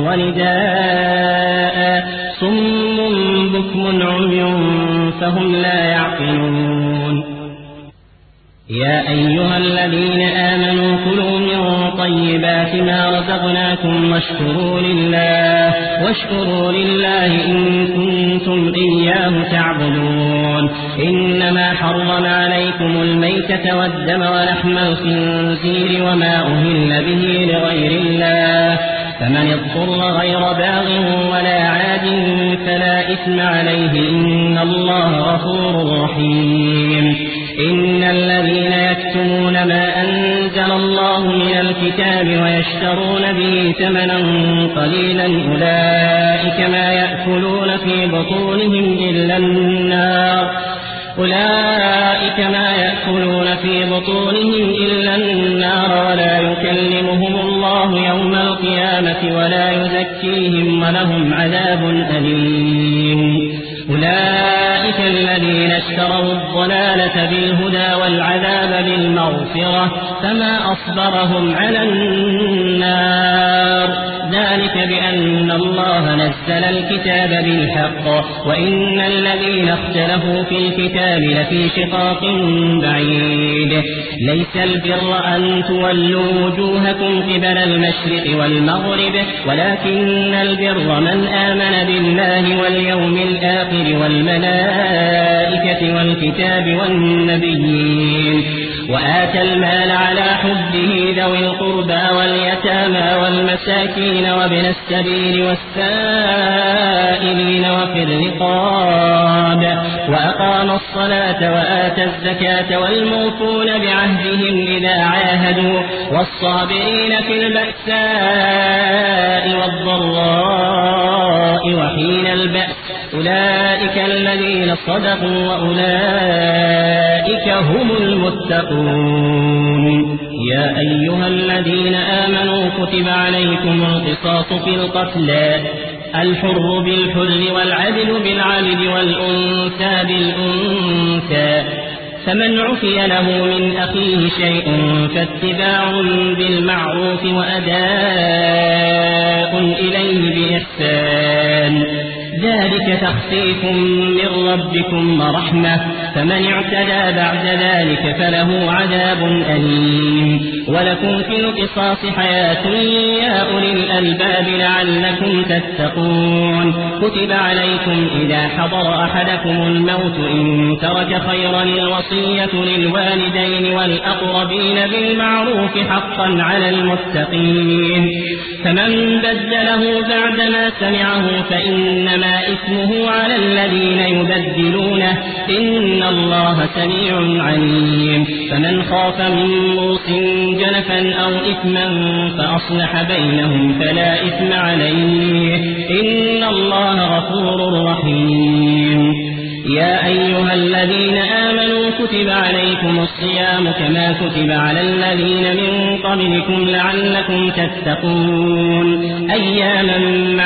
ونداء صم بكم عمي فهم لا يعقلون. يا أيها الذين آمنوا كلوا من طيبات ما رزقناكم واشكروا لله واشكروا لله إن كنتم إياه تعبدون. إنما حرم عليكم الميتة والدم ولحم الخنزير وما أهل به لغير الله فمن اضطر غير باغ ولا عاد فلا إثم عليه إن الله غفور رحيم. إن الذين يكتمون ما أنزل الله من الكتاب ويشترون به ثمنا قليلا أولئك ما يأكلون في بطونهم إلا النار أولئك ما يأكلون في بطونهم إلا النار ولا يكلمهم الله يوم القيامة ولا يزكيهم ولهم عذاب أليم. أولئك الذين اشتروا الضلالة بالهدى والعذاب بالمغفرة فما أصبرهم على النار ذلك بأن الله نزل الكتاب بالحق وإن الذين اختلفوا في الكتاب لفي شقاق بعيد. ليس البر أن تولوا وجوهكم قبل المشرق والمغرب ولكن البر من آمن بالله واليوم الآخر والملائكة والكتاب والنبيين وآتى المال على حبه ذوي القربى واليتامى والمساكين وابن السبيل والسائلين وفي الرقاب وأقام الصلاة وآتى الزكاة والموفون بعهدهم إذا عاهدوا والصابرين في البأساء والضراء وحين البأس أولئك الذين صدقوا وأولئك هم المتقون. يا أيها الذين آمنوا كتب عليكم القصاص في القتلى الحر بالحر والعدل بالعدل والأنثى بالأنثى. فمن عفي له من أخيه شيء فاتباع بالمعروف وأداء إليه بإحسان، ذلك تخفيف من ربكم ورحمة، فمن اعتدى بعد ذلك فله عذاب أليم. ولكم في القصاص حياة يا أولي الألباب لعلكم تتقون. كتب عليكم إذا حضر أحدكم الموت إن ترك خيرا الوصية للوالدين والأقربين بالمعروف حقا على المتقين. فمن بدله بعدما سمعه فإنما إثمه على الذين يبدلونه، إن الله سميع عليم. فمن خاف من موص جنفا أو إثما فأصلح بينهم فلا إثم عليه، إن الله غفور رحيم. يا أيها الذين آمنوا كتب عليكم الصيام كما كتب على الذين من قبلكم لعلكم تتقون، أياما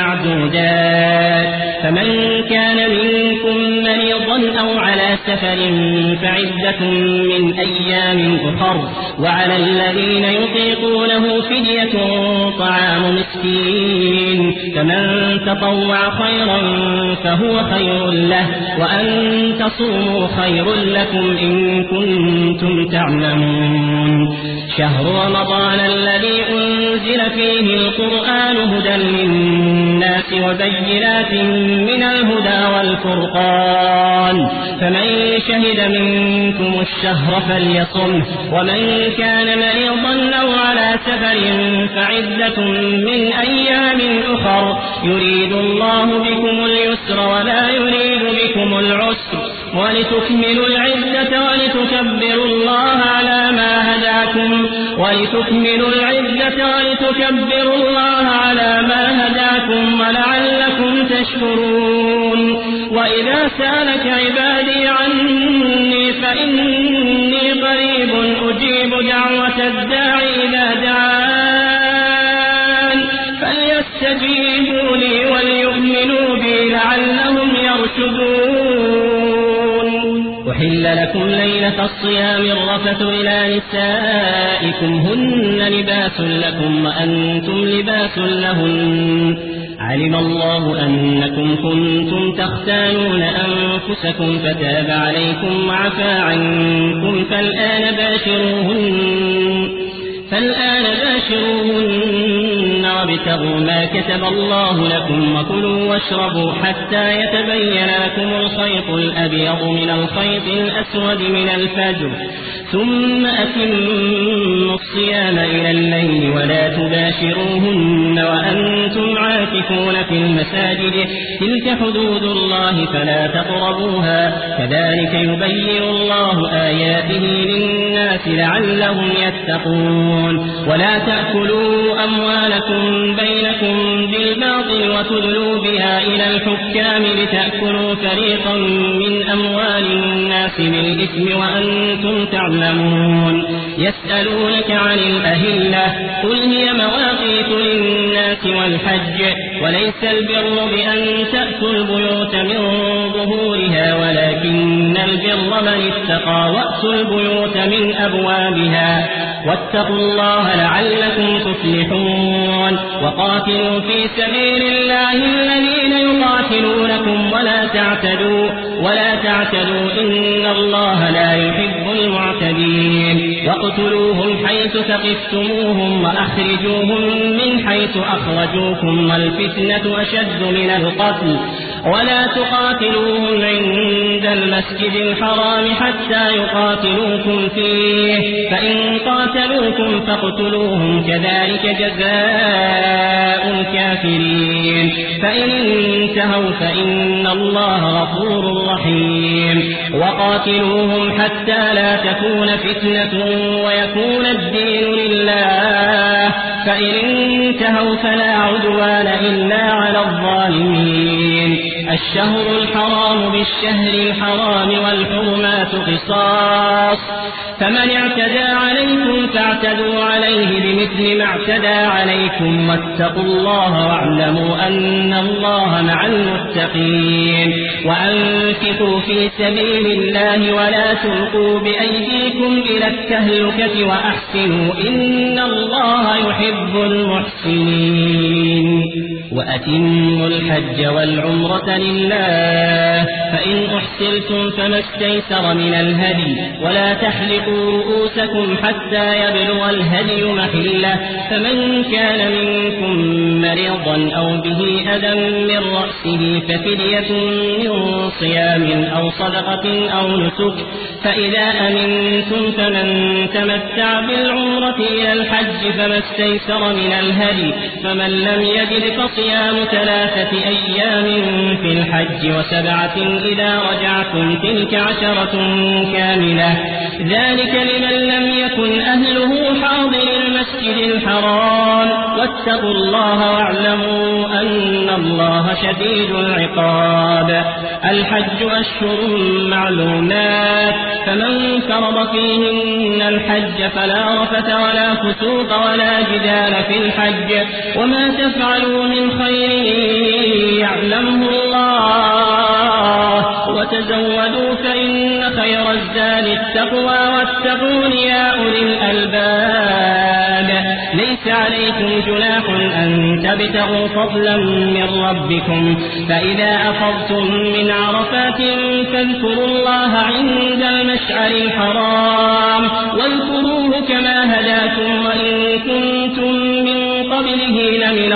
معدودات. فمن كان منكم مريضا أو على سفر فعدة من أيام أخر، وعلى الذين يطيقونه فدية طعام مسكين، فمن تطوع خيرا فهو خير له، وأن تصوموا خير لكم إن كنتم تعلمون. شهر رمضان الذي أنزل فيه القرآن هدى للناس وبينات من الهدى والفرقان، فمن شهد منكم الشهر فليصمه، ومن كان مريضا أو على سفر فعدة من أيام أخر، يريد الله بكم اليسر ولا يريد بكم العسر، ولتكملوا العدة ولتكبروا الله على ما هداكم ولتكملوا العدة ولتكبروا الله على ما هداكم ولعلكم تشكرون. وإذا سألك عبادي عني فإني قريب أجيب دعوة الداعي إذا دعان، فليستجيبوا لي وليؤمنوا بي لعلهم يرشدون. أحل لكم ليلة الصيام الرفث إلى نسائكم هن لباس لكم وأنتم لباس لهن، علم الله أنكم كنتم تختانون أنفسكم فتاب عليكم وعفى عنكم، فالآن باشروهن فالآن باشروهن وابتغوا ما كتب الله لكم وكلوا واشربوا حتى يتبين لكم الخيط الأبيض من الخيط الأسود من الفجر، ثم أتموا الصيام إلى الليل ولا تباشروهن وأنتم عاكفون في المساجد، تلك حدود الله فلا تقربوها، كذلك يبين الله آياته للناس لعلهم يتقون. ولا تأكلوا أموالكم بينكم بالباطل وتدلوا بها إلى الحكام لتأكلوا فريقا من أموال الناس بالإثم وأنتم تعلمون. يسألونك عن الأهلة قل هي مواقيت للناس والحج، وليس البر بأن تأتوا البيوت من ظهورها ولكن البر من اتقى وأتوا البيوت من أبوابها، واتقوا الله لعلكم تفلحون. وقاتلوا في سبيل الله الذين يقاتلونكم ولا تعتدوا ولا تعتدوا إن الله لا يحب المعتدين. واقتلوهم حيث ثقفتموهم وأخرجوهم من حيث أخرجوكم والفتنة أشد من القتل، ولا تقاتلوهم عند المسجد الحرام حتى يقاتلوكم فيه، فإن قاتلوكم فاقتلوهم كذلك جزاء الكافرين. فإن انتهوا فإن الله غفور رحيم. وقاتلوهم حتى لا تكون فتنة ويكون الدين لله، فإن انتهوا فلا عدوان إلا على الظالمين. الشهر الحرام بالشهر الحرام والحرمات قصاص، فمن اعتدى عليكم فاعتدوا عليه بمثل ما اعتدى عليكم واتقوا الله واعلموا أن الله مع المتقين وأنفقوا في سبيل الله ولا تلقوا بأيديكم إلى التهلكة وأحسنوا إن الله يحب المحسنين وأتموا الحج والعمرة لله فإن أحسنتم فما استيسر من الهدي ولا تحلقوا رؤوسكم حتى يبلغ الهدي محله فمن كان منكم مريضا أو به أذى من رأسه ففدية من صيام أو صدقة أو نسك فإذا أمنتم فمن تمتع بالعمرة إلى الحج فما استيسر من الهدي فمن لم يجد فصيام ثلاثة أيام في الحج وسبعة إذا رجعتم تلك عشرة كاملة ذلك لمن لم يكن أهله حاضر المسجد الحرام واتقوا الله واعلموا أن الله شديد العقاب الحج أشهر معلومات فمن فرض فيهن الحج فلا رفث ولا فسوق ولا جدال في الحج وما تفعلوا من خير يعلمه الله وتزودوا فإن خير الزاد التقوى واتقون يا أولي الألباب ليس عليكم جناح أن تبتغوا فضلا من ربكم فإذا أفضتم من عرفات فاذكروا الله عند المشعر الحرام واذكروه كما هداكم وإن كنتم من قبله لمن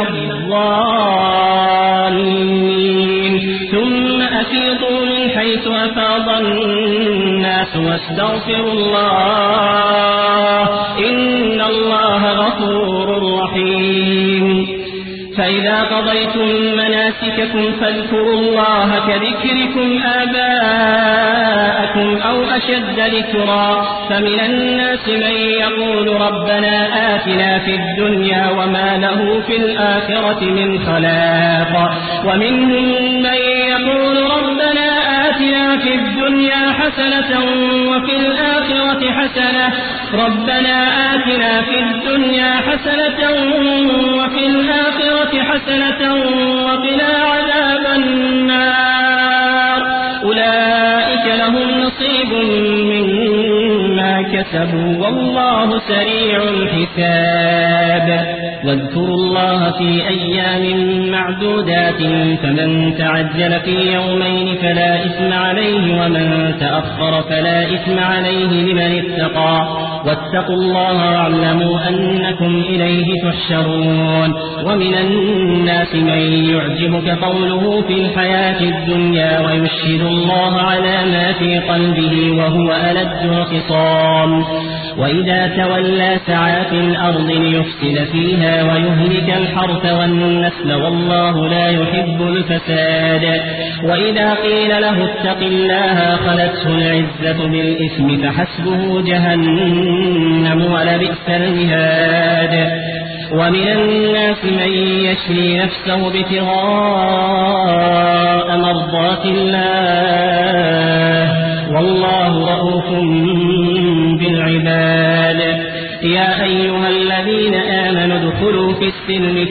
الضالين ثم أفيضوا من حيث أفاض الناس واستغفروا الله إن الله غفور رحيم فإذا قضيتم مناسككم فاذكروا الله كذكركم آباءكم أو أشد ذكرا فمن الناس من يقول ربنا آتنا في الدنيا وما له في الآخرة من خلاق ومنهم من يقول ربنا آتنا في الدنيا حسنة وفي الآخرة حسنة ربنا آتنا في الدنيا حسنة وفي الآخرة حسنة وقنا عذاب النار أولئك لهم نصيب مما كسبوا والله سريع الحساب واذكروا الله في أيام معدودات فمن تعجل في يومين فلا إثم عليه ومن تأخر فلا إثم عليه لمن اتقى واتقوا الله واعلموا أنكم إليه تحشرون ومن الناس من يعجبك قوله في الحياة الدنيا ويشهد الله على ما في قلبه وهو ألد الخصام وإذا تولى سعى في الأرض ليفسد فيها ويهلك الحرث والنسل والله لا يحب الفساد وإذا قيل له اتق الله خلته العزة بالإثم فحسبه جهنم ولبئس المهاد ومن الناس من يشري نفسه ابتغاء مرضات الله والله رؤوف بالعباد يا أيها الذين آمنوا ادخلوا في السلم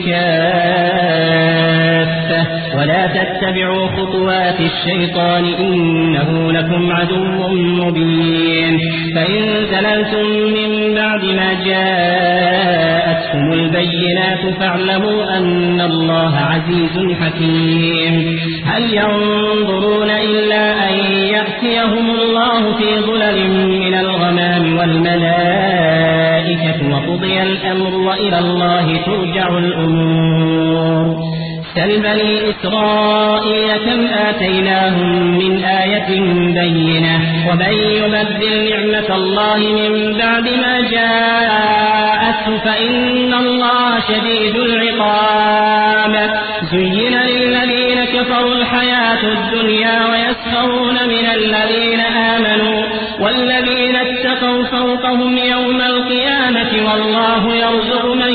كافة ولا تتبعوا خطوات الشيطان إنه لكم عدو مبين فإن زللتم من بعد ما جاءتكم البينات فاعلموا أن الله عزيز حكيم هل ينظرون إلا أن يأتيهم الله في ظلل من الغمام والملائكة وقضي الأمر وإلى الله ترجع الأمور سل بني إسرائيل كم آتيناهم من آية بينة ومن يبدل نعمة الله من بعد ما جاءته فإن الله شديد العقاب زين للذين كفروا الحياة الدنيا ويسخرون من الذين آمنوا والذين اتقوا فوقهم يوم القيامة والله يرزق من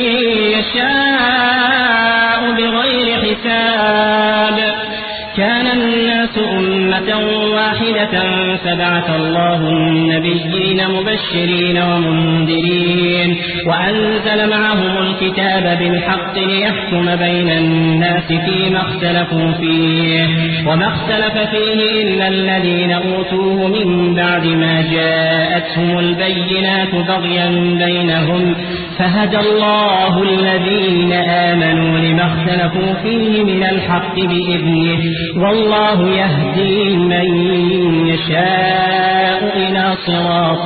يشاء بغير حساب كان الناس أمة واحدة واحدة فبعث الله النبيين مبشرين ومنذرين وأنزل معهم الكتاب بالحق ليحكم بين الناس فيما اختلفوا فيه وما اختلف فيه إلا الذين أوتوه من بعد ما جاءتهم البينات بغيا بينهم فهدى الله الذين آمنوا لما اختلفوا فيه من الحق بإذنه والله يهدي من يشاء إلى صراط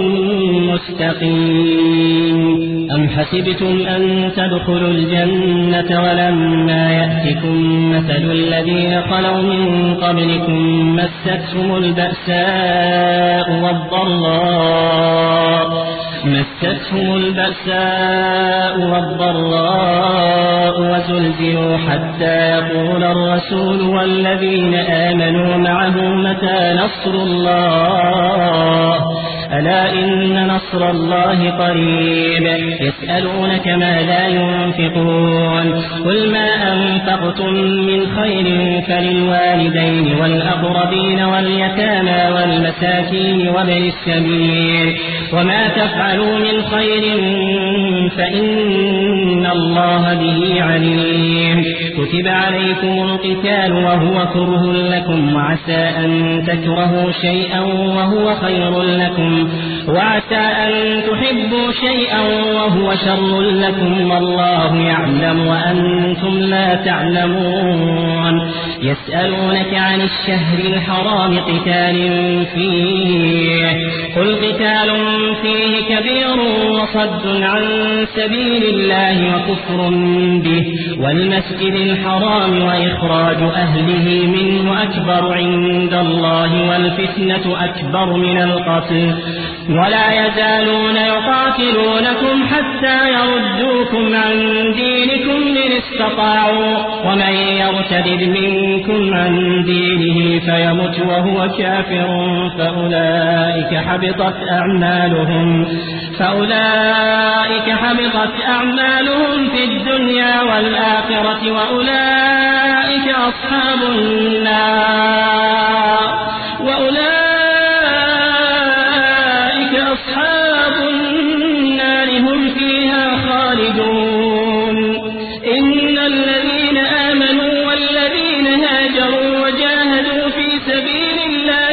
مستقيم. أم حسبتم أن تدخلوا الجنة ولما يأتكم مثل الذين خلوا من قبلكم مستهم البأساء والضراء مستهم البأساء والضراء وزلزلوا حتى يقول الرسول والذين آمنوا معه متى نصر الله ألا إن نصر الله قريب. يسألونك ماذا ينفقون قل ما أنفقتم من خير فللوالدين والأقربين واليتامى والمساكين وابن السبيل وما تفعلوا من خير فإن الله به عليم. كتب عليكم القتال وهو كره لكم وعسى أن تكرهوا شيئا وهو خير لكم وعسى أن تحبوا شيئا وهو شر لكم والله يعلم وأنتم لا تعلمون. يسألونك عن الشهر الحرام قتال فيه قل قتال فيه كبير وصد عن سبيل الله وكفر به والمسجد الحرام وإخراج أهله منه أكبر عند الله والفتنة أكبر من القتل ولا يزالون يقاتلونكم حتى يردوكم عن دينكم إن استطاعوا ومن يرتد منكم عن دينه فيمت وهو كافر فأولئك حبطت أعمالهم فأولئك حبطت أعمالهم في الدنيا والآخرة وأولئك أصحاب النار وأولئك أصحاب النار هم فيها خالدون. إن الذين آمنوا والذين هاجروا وجاهدوا في سبيل الله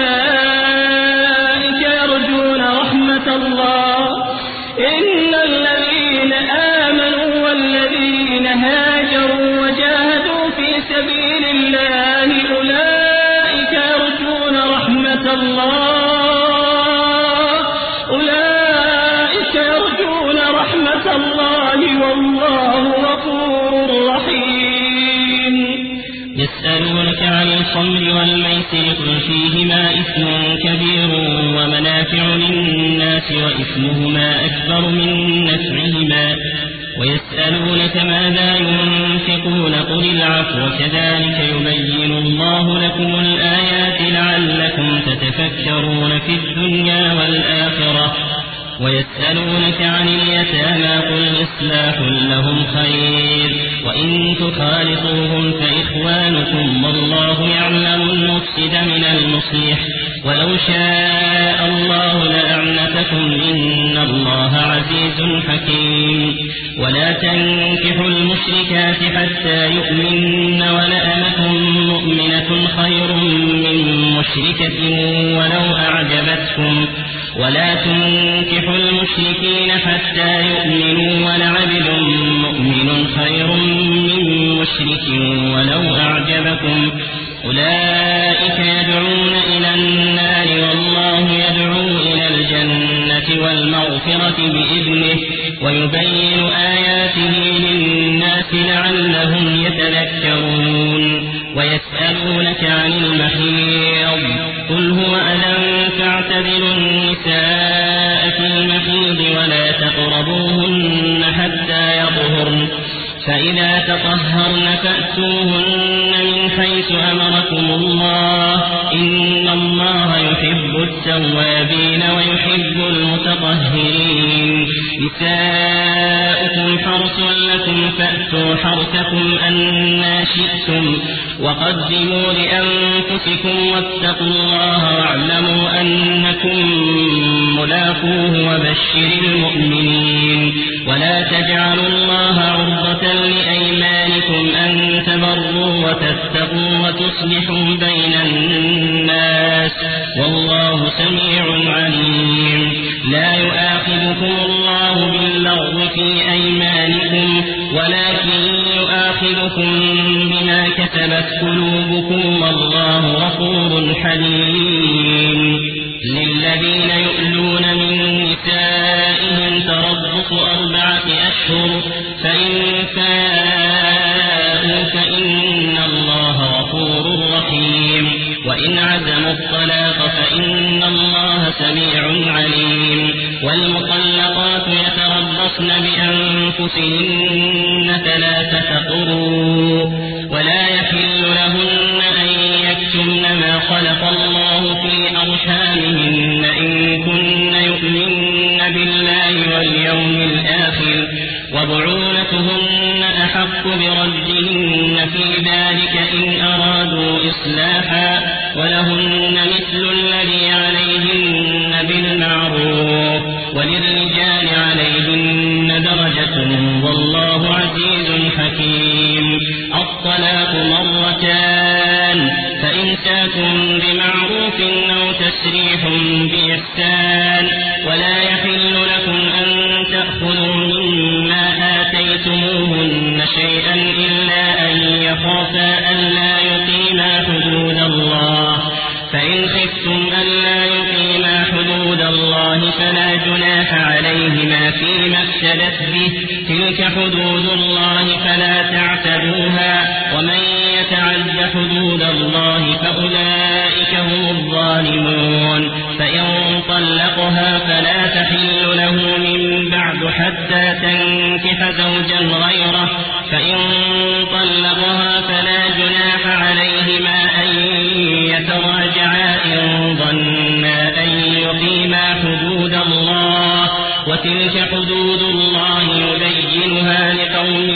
أولئك يرجون رحمة الله إن الذين آمنوا والذين هاجروا وجاهدوا في سبيل الله أولئك يرجون رحمة الله أولئك يرجون رحمة الله والله غفور رحيم. يسألونك عن الخمر والميسر قل فيهما إثم كبير ومنافع للناس وإثمهما أكبر من نفعهما ويسألونك ماذا ينفقون قل العفو كذلك يبين الله لكم الآيات لعلكم تتفكرون في الدنيا والآخرة. ويسألونك عن اليتامى قل إصلاح لهم خير وإن تخالطوهم فإخوانكم والله يعلم المفسد من المصلح ولو شاء الله لأعنتكم إن الله عزيز حكيم. ولا تنكحوا المشركات حتى يؤمنن ولأمة مؤمنة خير من مشركة ولو أعجبتكم ولا تنكحوا المشركين حتى يؤمنوا ولعبد مؤمن خير من مشرك ولو أعجبكم أولئك يدعون إلى النار والله يدعو إلى الجنة والمغفرة بإذنه ويبين آياته للناس لعلهم يتذكرون. ويسألونك عن المحيض قل هو أذى فاعتزلوا النساء في المحيض ولا تقربوهن حتى يطهرن فإذا تطهرن فأتوهن من حيث أمركم الله إن الله يحب التوابين ويحب المتطهرين. نساء لكم حرث لكم فأتوا حرثكم أنى شئتم وقدموا لأنفسكم واتقوا الله واعلموا أنكم ملاقوه وبشر المؤمنين. ولا تجعلوا الله عرضة لأيمانكم أن تبروا وتتقوا وتصلحوا بين الناس والله سميع عليم. لا يؤاخذكم الله باللغو في أيمانكم ولكن يؤاخذكم بما كسبت قلوبكم والله غفور حليم. للذين يؤلون من نسائهم تربص أربعة أشهر فإن فاءوا فإن الله غفور رحيم. وإن عزموا الطلاق فإن الله سميع عليم. والمطلقات يتربصن بأنفسهن ثلاثة قروء ولا يحل لهن أن يكتمن ما خلق الله في أرحامهن إن كن يؤمن بالله واليوم الآخر وبعولتهن أحق بردهن في ذلك إن أرادوا إصلاحا ولهن مثل الذي عليهن بالمعروف وللرجال عليهن درجة والله عزيز حكيم. الطلاق مرتان فإمساك بمعروف أو تسريح بإحسان. ولا يحل لكم أن تأخذوا مما آتيتموهن شيئا إلا أن يخافا ألا يقيما حدود الله. فإن خفتم ألا يقيما حدود الله فلا جناح عليهما فيما افتدت به تلك حدود الله فلا تعتدوها ومن يتعد حدود الله فأولئك هم الظالمون. فإن طلقها فلا تحل له من بعد حتى تنكح زوجا غيره. فإن طلقها فلا جناح عليهما أن يتراجعا إن ظنا أن يقيما حدود الله وتلك حدود الله يبينها لقوم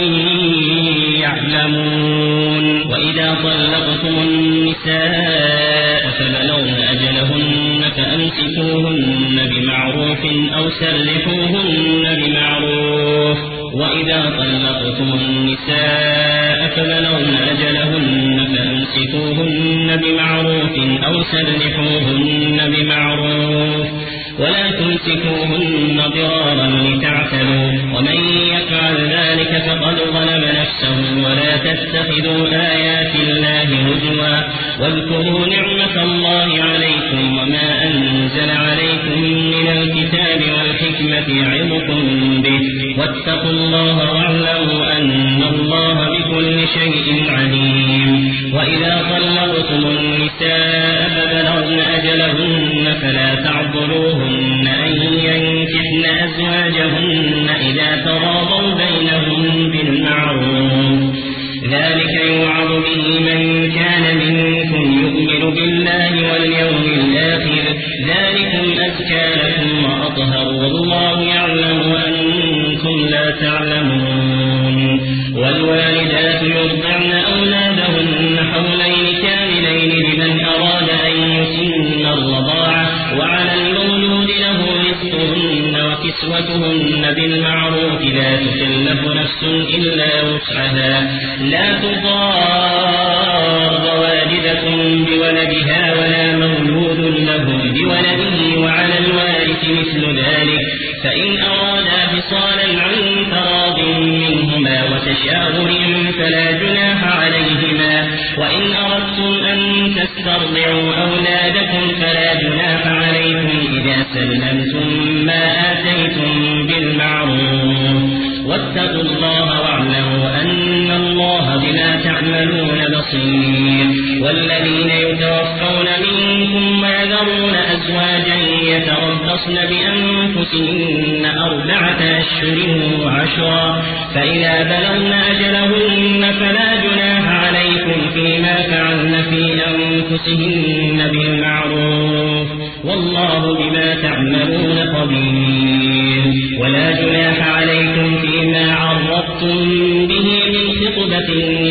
يعلمون. وإذا طلقتم النساء فبلغن أجلهن فأمسكوهن بمعروف أو سرحوهن بمعروف. وإذا طلقتم النساء فبلغن أجلهن فأمسكوهن بمعروف أو سرحوهن بمعروف ولا تمسكوهن ضرارا لتعتدوا ومن يفعل ذلك فقد ظلم نفسه. ولا تتخذوا آيات الله هزوا واذكروا نعمة الله عليكم وما أنزل عليكم من الكتاب والحكمة يعظكم به واتقوا الله واعلموا أن الله بكل شيء عليم. وإذا طلقتم النساء فبلغن أجلهن فلا تعضلوهن أن ينكحن أزواجهن إذا تراضوا بينهم بالمعروف. ذلك يوعظ به من كان منكم يؤمن بالله واليوم الآخر ذلكم أزكى لكم وأطهر والله يعلم وأنتم لا تعلمون. والوالدات يرضعن أولادهن حولين كاملين لمن أراد أن يتم الرضاعة وعلى المولود له رزقهن وكسوتهن بالمعروف لا تكلف نفس إلا وسعها. لا تضار والدة بولدها ولا مولود له بولده وعلى الوارث مثل ذلك فإن أرادا فصالا عن تراض منهما وتشاور فلا جناح عليهما. وإن أردتم أن تسترضعوا أولادكم فلا جناح عليكم إذا سلمتم ما آتيتم بالمعروف. واتقوا الله واعلموا أن الله بما تعملون بصير. والذين يتوفون منكم ويذرون أزواجا يتربصن بأنفسهن أربعة أشهر وعشرا فإذا بلغن أجلهن فلا جناح عليكم فيما فعلن في أنفسهن بالمعروف والله بما تعملون خبير. ولا جناح عليكم فيما أخبرتم به من خطبة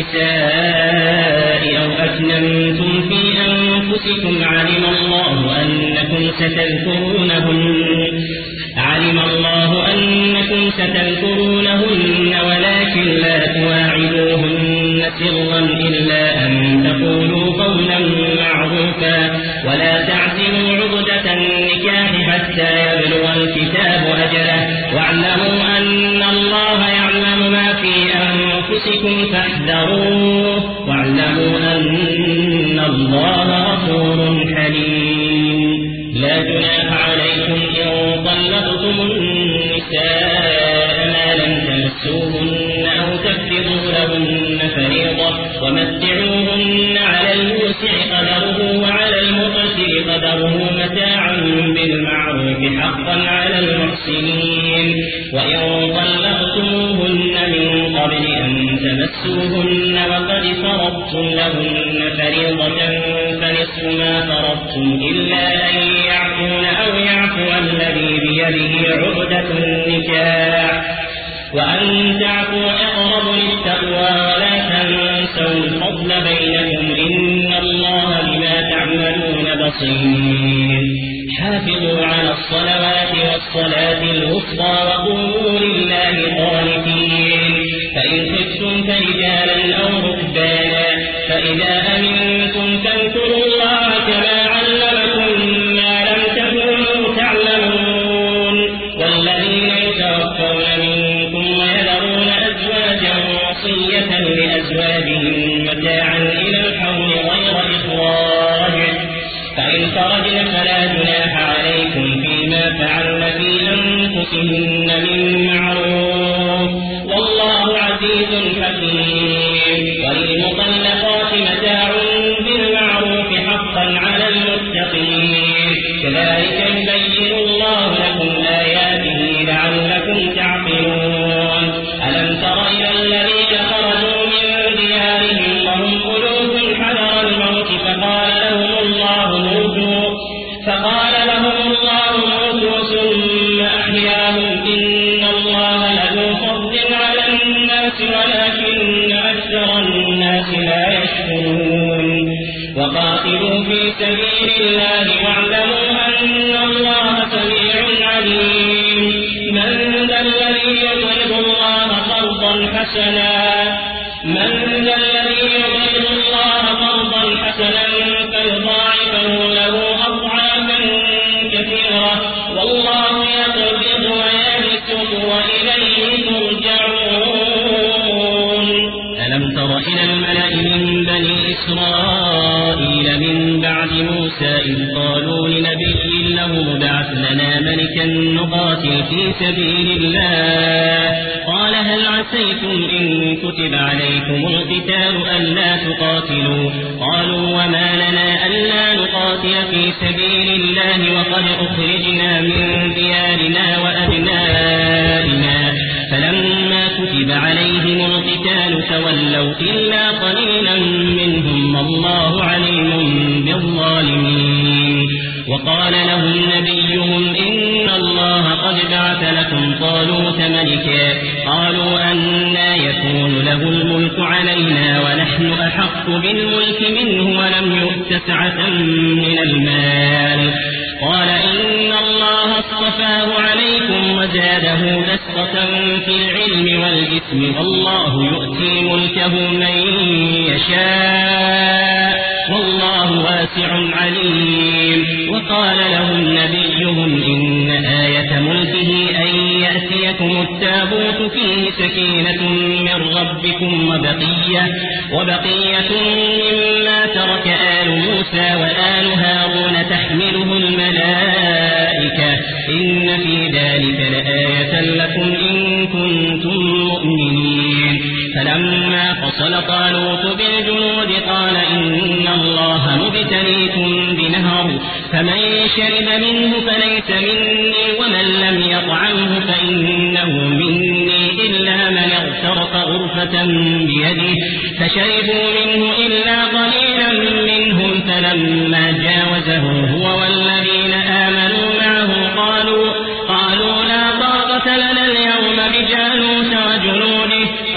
النساء أو أكننتم في أنفسكم علم الله أنكم ستذكرونهن علم الله أنكم ستذكرونهن ولكن لا تواعدوهن سرا إلا أن تقولوا قولا معروفا ولا تعزموا عقدة النكاح حتى يبلغ الكتاب أجله واعلموا أن الله يعلم ما في أنفسكم فاحذروه واعلموا أن الله غفور حليم. لا جناح عليكم إن طلقتم النساء ما لم تمسوهن أو تفرضوا لهن فريضة ومتعوهن على الموسع قدره وعلى المقتر قدره متاعا بالمعروف حقا على المحسنين. وإن طلقتموهن من قبل أن تمسوهن وقد فرضتم لهن فريضة فنصف ما فرضتم إلا أن يعفون أو يعفو الذي بيده عقدة النكاح وأن تعفوا أقرب للتقوى ولا تنسوا الفضل بينكم إن الله بما تعملون بصير. حافظوا على الصلوات والصلاة الوسطى وقوموا لله قانتين. فإن خفتم فرجالا أو ركبانا فإذا أمنتم فاذكروا الله كما علمكم ما لم تكونوا تعلمون. والذين يتوفون منكم ويذرون أزواجا وصية لأزواجهم متاعا إلى الحول غير إخراج فإن خرجن فلا جناح عليكم فيما فعلن في أنفسهن من معروف والله عزيز حكيم. وللمطلقات متاع بالمعروف حقا على المتقين. كذلك يبين الله لكم آياته لعلكم تعقلون. ألم تر إلى الذين خرجوا من ديارهم وهم ألوف حذر الموت فقال لهم الله موتوا فقال لهم الله موتوا ثم أحياهم إن الله لذو فضل على الناس ولكن أكثر الناس لا يشكرون. وقاتلوا في سبيل الله واعلموا أن الله سميع عليم. من ذا الذي يقرض الله قرضا حسنا من ذا الذي يقرض الله قرضا حسنا فيضاعفه له أضعافا كثيرة والله يقبض ويبسط وإليه ترجعون. ألم تر إلى الملأ من بني إسرائيل من بعد موسى إذ قالوا لنبي له ابعث لنا ملكا نقاتل في سبيل الله قال هل عسيتم إن كتب عليكم القتال ألا تقاتلوا قالوا وما لنا ألا نقاتل في سبيل الله وقد أخرجنا من ديارنا وأبنائنا فلما كتب عليهم القتال تولوا إلا قليلا منهم والله عليم بالظالمين. وقال لهم نبيهم إن الله قد بعث لكم طالوت ملكا قالوا أنى يكون له الملك علينا ونحن أحق بالملك منه ولم يؤت سعة من المال قال إن الله اصطفاه عليكم وزاده بسطة في العلم والجسم والله يؤتي ملكه من يشاء والله واسع عليم. وقال لهم نبيهم إن آية ملكه أن يأتيكم التابوت فيه سكينة من ربكم وبقية, وبقية مما ترك آل موسى وآل هارون تحمله الملائكة إن في ذلك لآية لكم إن كنتم مؤمنين. فلما فصل طالوت بالجنود قال إن الله مبتليكم بنهر فمن شرب منه فليس مني ومن لم يطعمه فإنه مني إلا من اغترف غرفة بيده فشربوا منه إلا قليلا منهم فلما جاوزه هو والذين آمنوا معه قالوا, قالوا لا طاقة لنا اليوم بجالوت وجنوده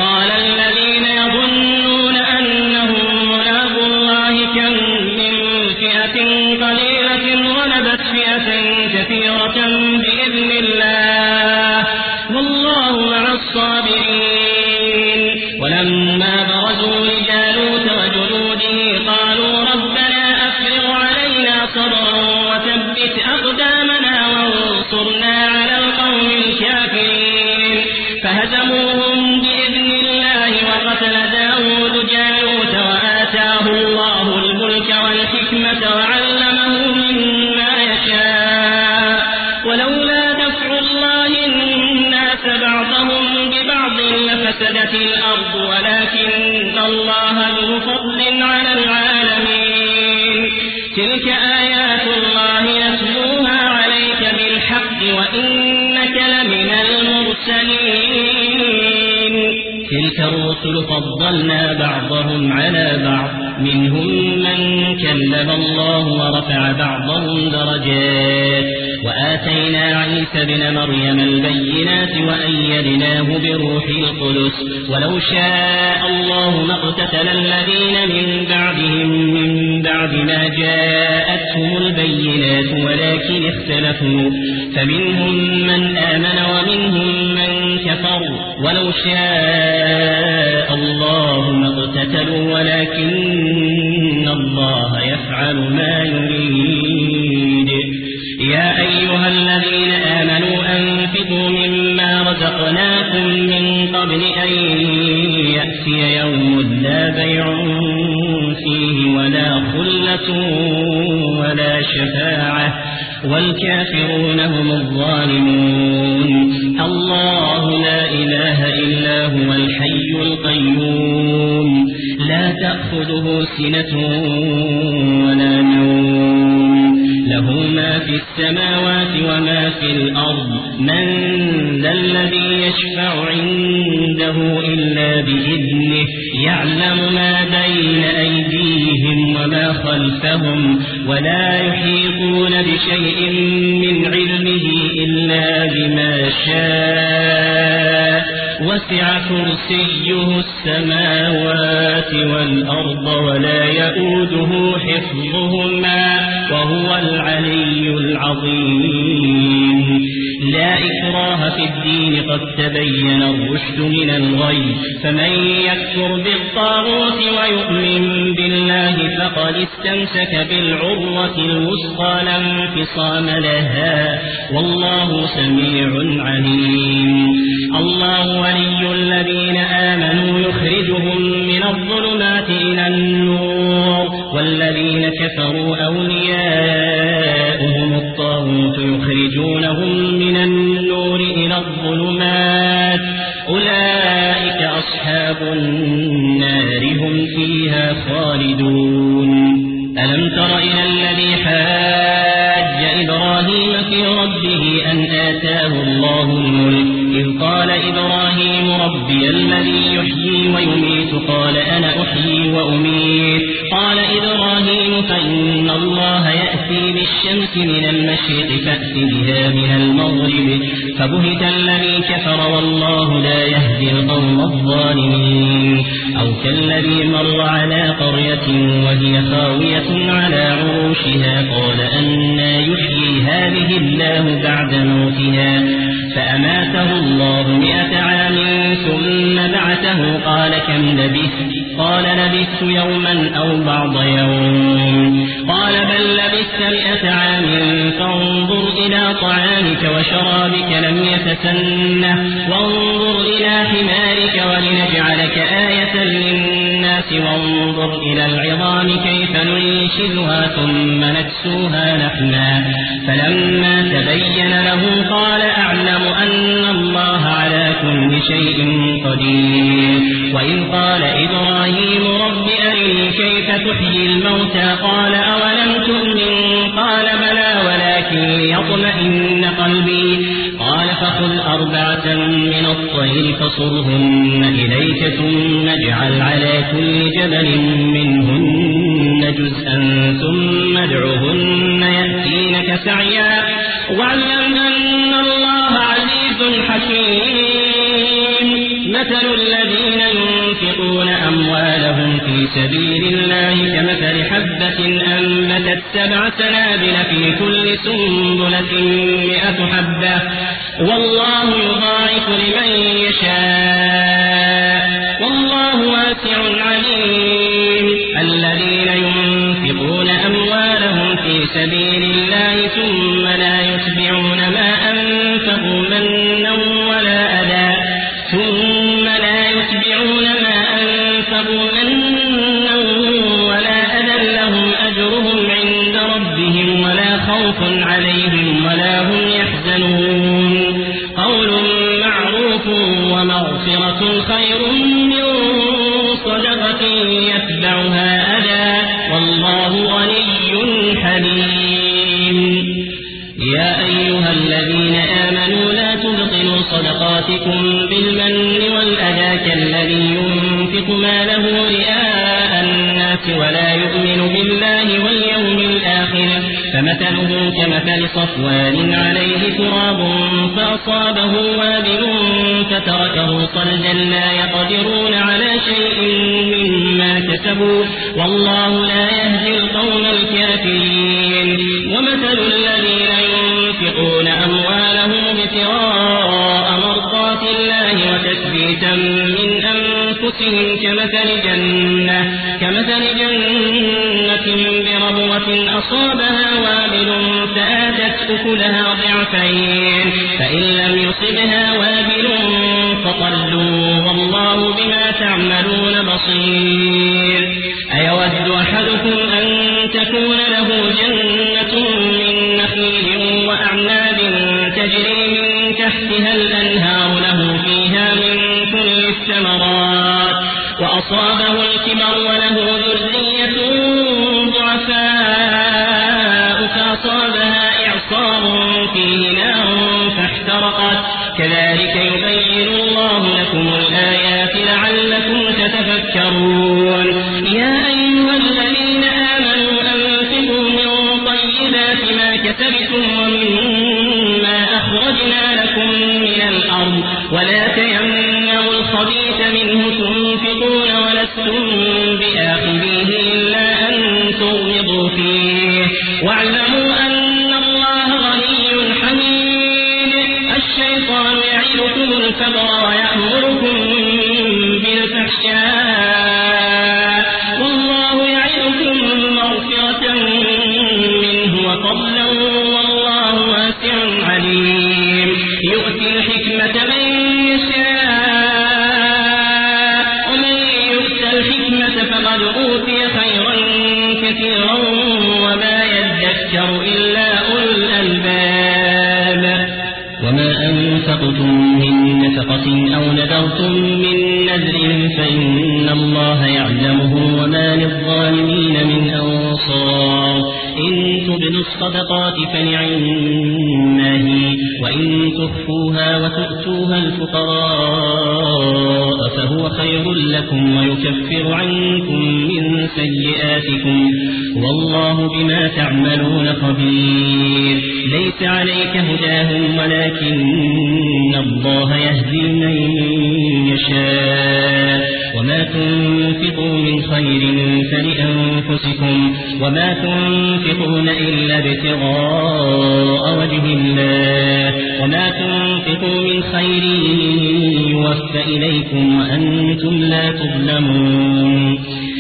فسدت الأرض ولكن الله ذو فضل على العالمين. تلك آيات الله نتلوها عليك بالحق وإنك لمن المرسلين. تلك الرسل فضلنا بعضهم على بعض منهم من كلم الله ورفع بعضهم درجات وآتينا عيسى بن مريم البينات وأيدناه بروح القدس ولو شاء الله ما اقتتل الذين من بعدهم من بعد ما جاءتهم البينات ولكن اختلفوا فمنهم من آمن ومنهم من كفر ولو شاء الله ما اقتتلوا ولكن الله يفعل ما يريد. يا أيها الذين آمنوا أنفقوا مما رزقناكم من قبل أن يأتي يوم لا بيع فيه ولا خلة ولا شفاعة والكافرون هم الظالمون. الله لا إله إلا هو الحي القيوم لا تأخذه سنة ولا نوم له ما في السماوات وما في الأرض من ذا الذي يشفع عنده إلا بإذنه يعلم ما بين أيديهم وما خلفهم ولا يحيطون بشيء من علمه إلا بما شاء وسع كرسيه السماوات والأرض ولا يؤوده حفظهما وهو العلي العظيم. لا إكراه في الدين قد تبين الرشد من الغي فمن يكفر بالطاغوت ويؤمن بالله فقد استمسك بالعروة الوثقى لا انفصام لها والله سميع عليم. الله ولي الذين آمنوا يخرجهم من الظلمات إلى النور والذين كفروا أولياؤهم الطاغوت يخرجونهم من النور إلى الظلمات أولئك أصحاب النار هم فيها خالدون. ألم تر إلى الذي حاج إبراهيم في ربه أن آتاه الله الملك إذ قال إبراهيم ربي الذي يحيي ويميت قال أنا أحيي وأميت قال إبراهيم فإن الله يأتي بالشمس من المشرق فأت بها من المغرب فبهت الذي كفر والله لا يهدي القوم الظالمين. أو كالذي مر على قرية وهي خاوية على عروشها قال أنى يحيي هذه الله بعد موتها فأماته الله مئة عام ثم بعثه قال كم لبثت قال لبثت يوما أو بعض يوم قال بل لبثت مئة عام فانظر إلى طعامك وشرابك لم يتسنه وانظر إلى حمارك ولنجعلك آية للناس وانظر إلى العظام كيف ننشزها ثم نكسوها لحما فلما تبين له قال أعلم أن الله على كل شيء قدير. وإذ قال إبراهيم رب أرني كيف تحيي الموتى قال أولم تؤمن قال بلى ولكن ليطمئن قلبي قال فخذ أربعة من الطير فصرهن إليك ثم اجعل على كل جبل منهن جزءا ثم ادعهن يأتينك سعيا واعلم أن الله عزيز حكيم. مثل الذين ينفقون أموالهم في سبيل الله كمثل حبة أنبتت سبع سنابل في كل سنبلة مئة حبة والله يضاعف لمن يشاء والله واسع عليم. الذين ينفقون أموالهم في سبيل الله ثم لا يتبعون ما أنفقوا منا ولا أذى ثم لا يتبعون ما أنفقوا منا ولا أذى لهم أجرهم عند ربهم ولا خوف عليهم ولا هم يحزنون. قول معروف ومغفرة مغفرة خير من صدقة يتبعها أذى والله غني حليم. يا أيها الذين آمنوا لا تبطلوا صدقاتكم بالمن والأذى كالذي ينفق ماله رئاء الناس ولا يؤمن بالله واليوم الآخر فمثله كمثل صفوان عليه تراب فأصابه وابل فتركه صلدا لا يقدرون على شيء مما كسبوا والله لا يهدي القوم الكافرين. ومثل الذين ينفقون أموالهم ابتغاء مرضات الله وتثبيتا من أنفسهم كمثل جنة كمثل جنة بربوة أصابها وابل فآتت أكلها ضعفين فإن لم يصبها وابل فطل والله بما تعملون بصير. أيود أحدكم أن تكون له جنة من نخيل وأعناب تجري من تحتها الأنهار له فيها من كل الثمرات وأصابه الكبر وله ذرية ضعفاء فأصابها إعصار فيه نار فاحترقت كذلك يبين الله لكم الآيات لعلكم تتفكرون. يا أيها الذين آمنوا أنفقوا من طيبات ما كسبتم ومما أخرجنا لكم من الأرض ولا تيمموا الخبيث منه تنفقون ولستم بآخذيه إلا أن تغمضوا فيه واعلموا أن الله غني حميد. الشيطان يعدكم الفقر ويأمركم بالفحشاء والله يعدكم مغفرة منه وفضلا والله واسع عليم. يؤتي الحكمة من يشاء ومن يؤت الحكمة فقد أوتي خيرا كثيرا وما يذكر إلا أولو الألباب. وما أنفقتم من نفقة أو نذرتم من نذر فإن الله يعلمه وما للظالمين من أنصار. إن تبدوا الصدقات فنعما هي وإن تخفوها وتؤتوها الفقراء فهو خير لكم ويكفر عنكم من سيئاتكم والله بما تعملون خبير. ليس عليك هداهم ولكن الله يهدي من يشاء. وما تنفقوا من خير فلأنفسكم وما تنفقون إلا ابتغاء وجه الله وما تنفقوا من خير يوفى إليكم وأنتم لا تظلمون.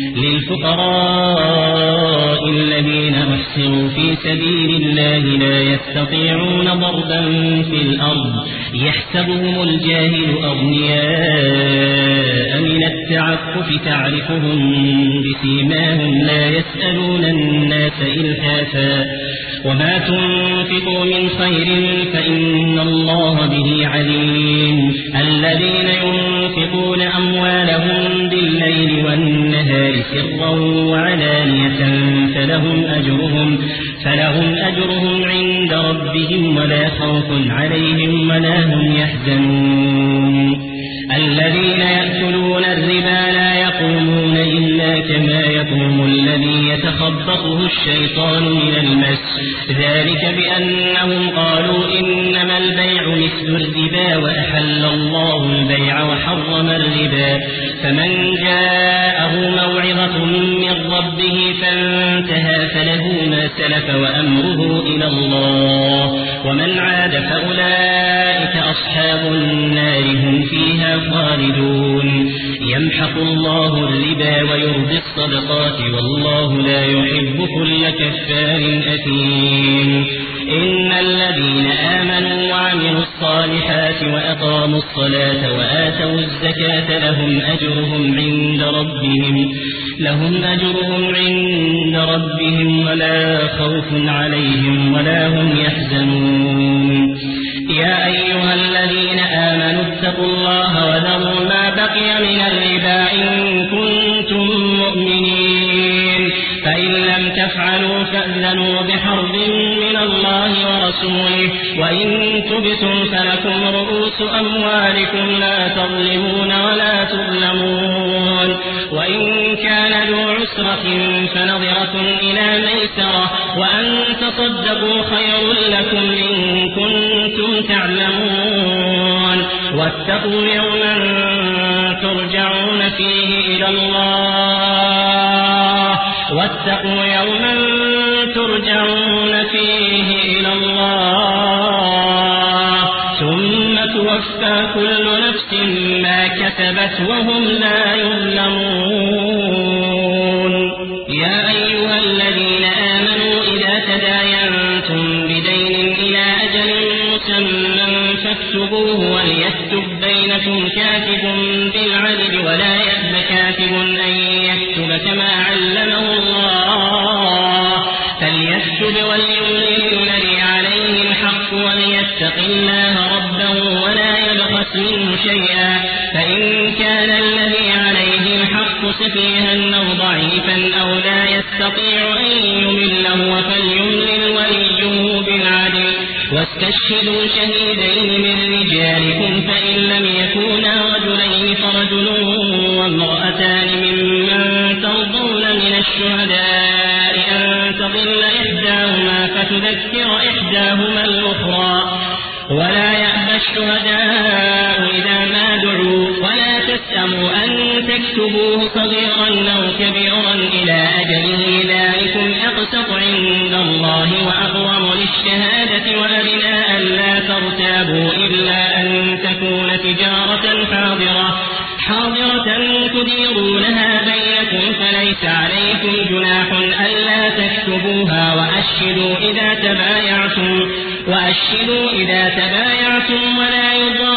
للفقراء الذين أحصروا في سبيل الله لا يستطيعون ضربا في الأرض يحسبهم الجاهل أغنياء من التعفف تعرفهم بسيماهم لا يسألون الناس إلحافا. وما تنفقوا من خير فإن الله به عليم. الذين ينفقون أموالهم بالليل والنهار سرا وعلانية فلهم أجرهم فلهم أجرهم عند ربهم ولا خوف عليهم ولا هم يحزنون. الذين يأكلون الربا لا يقومون إلا كما يقوم الذي يتخبطه الشيطان من المس ذلك بأنهم قالوا إنما البيع مثل الربا وأحل الله البيع وحرم الربا. فمن جاءه موعظة من ربه فانتهى فله ما سلف وأمره إلى الله ومن عاد فأولئك أصحاب النار هم فيها خالدون. يمحق الله الربا ويربي الصدقات والله لا يحب كل كفار أثيم. إن الذين آمنوا وعملوا الصالحات وأقاموا الصلاة وآتوا الزكاة لهم أجرهم عند ربهم لهم أجرهم عند ربهم ولا خوف عليهم ولا هم يحزنون. يا أيها الذين آمنوا اتقوا الله وذروا ما بقي من الربا إن كنتم مؤمنين فإن لم تفعلوا فأذنوا بحرب من الله ورسوله وإن تبتم فلكم رؤوس أموالكم لا تظلمون ولا تظلمون وإن كان ذو عسرة فنظرة إلى ميسرة وأن تصدقوا خير لكم إن كنتم تعلمون واتقوا يوما ترجعون فيه إلى الله واتقوا يوما ترجعون فيه إلى الله ثم توفى كل نفس ما كسبت وهم لا يظلمون يا أيها الذين آمنوا إذا تداينتم بدين إلى أجل مسمى فاكتبوه وليكتب بينكم كاتب بالعدل ولا يأب كاتب أن يكتب كما علمه الله فليكتب وليملل الذي عليه الحق وليتق الله ربه ولا يبخس منه شيئا فإن كان الذي عليه الحق سفيها أو ضعيفا أو لا يستطيع أن يمل هو فليملل وليه بالعدل واستشهدوا شهيدين من رجالكم فإن لم يكونا رجلين فرجل وامرأتان ممن ترضون من الشهداء أن تضل إحداهما فتذكر إحداهما الأخرى ولا يأبى الشهداء إذا ما دعوا ولا تسأموا أن تكتبوه صغيرا أو كبيرا إلى أجله ذلكم أقسط عند الله وأقوم للشهادة وأدنى ألا ترتابوا إلا أن تكون تجارة حاضرة حاضرة تديرونها بينكم فليس عليكم جناح ألا تكتبوها وأشهدوا إذا تبايعتم وأشهدوا إذا تبايعتم ولا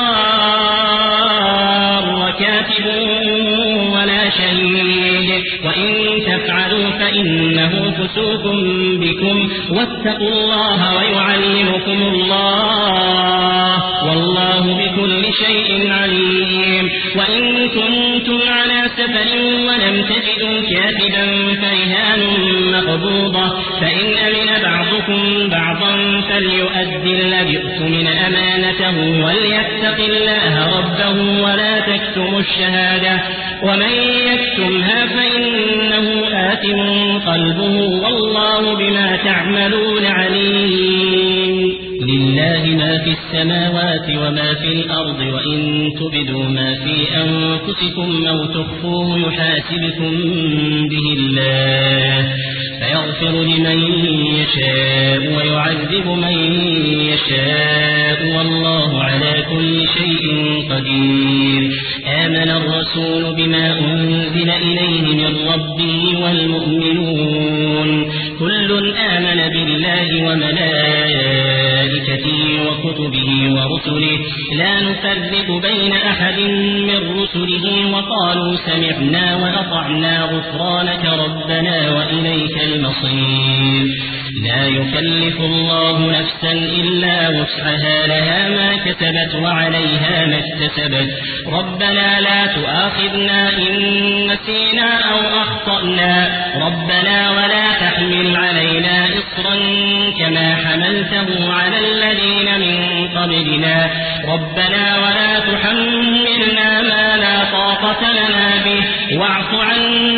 يضار كاتب ولا شهيد وإن تفعلوا فإنه فسوق بكم واتقوا الله ويعلمكم الله والله بكل شيء عليم وإن كنتم على سفر ولم تجدوا كاتبا فرهان مقبوضة فإن أمن بعضكم بعضا فليؤدي الذي اؤتمن أمانته وليتق الله ربه ولا تكتموا الشهادة ومن يكتمها فإنه آثم قلبه والله بما تعملون عليم لله ما في السماوات وما في الأرض وإن تبدوا ما في أنفسكم أو تخفوه يحاسبكم به الله فيغفر لمن يشاء ويعذب من يشاء والله على كل شيء قدير آمن الرسول بما أنزل إليه من ربه والمؤمنون كل آمن بالله وملائكته وكتبه ورسله لا نفرق بين أحد من رسله وقالوا سمعنا وأطعنا غفرانك ربنا وإليك المصير لا يكلف الله نفسا إلا وسعها لها ما كسبت وعليها ما اكتسبت ربنا لا تؤاخذنا إن نسينا أو أخطأنا ربنا ولا تحمل علينا إصرا كما حملته على الذين من قبلنا ربنا ولا تحملنا ما لا طاقة لنا به واعف عنا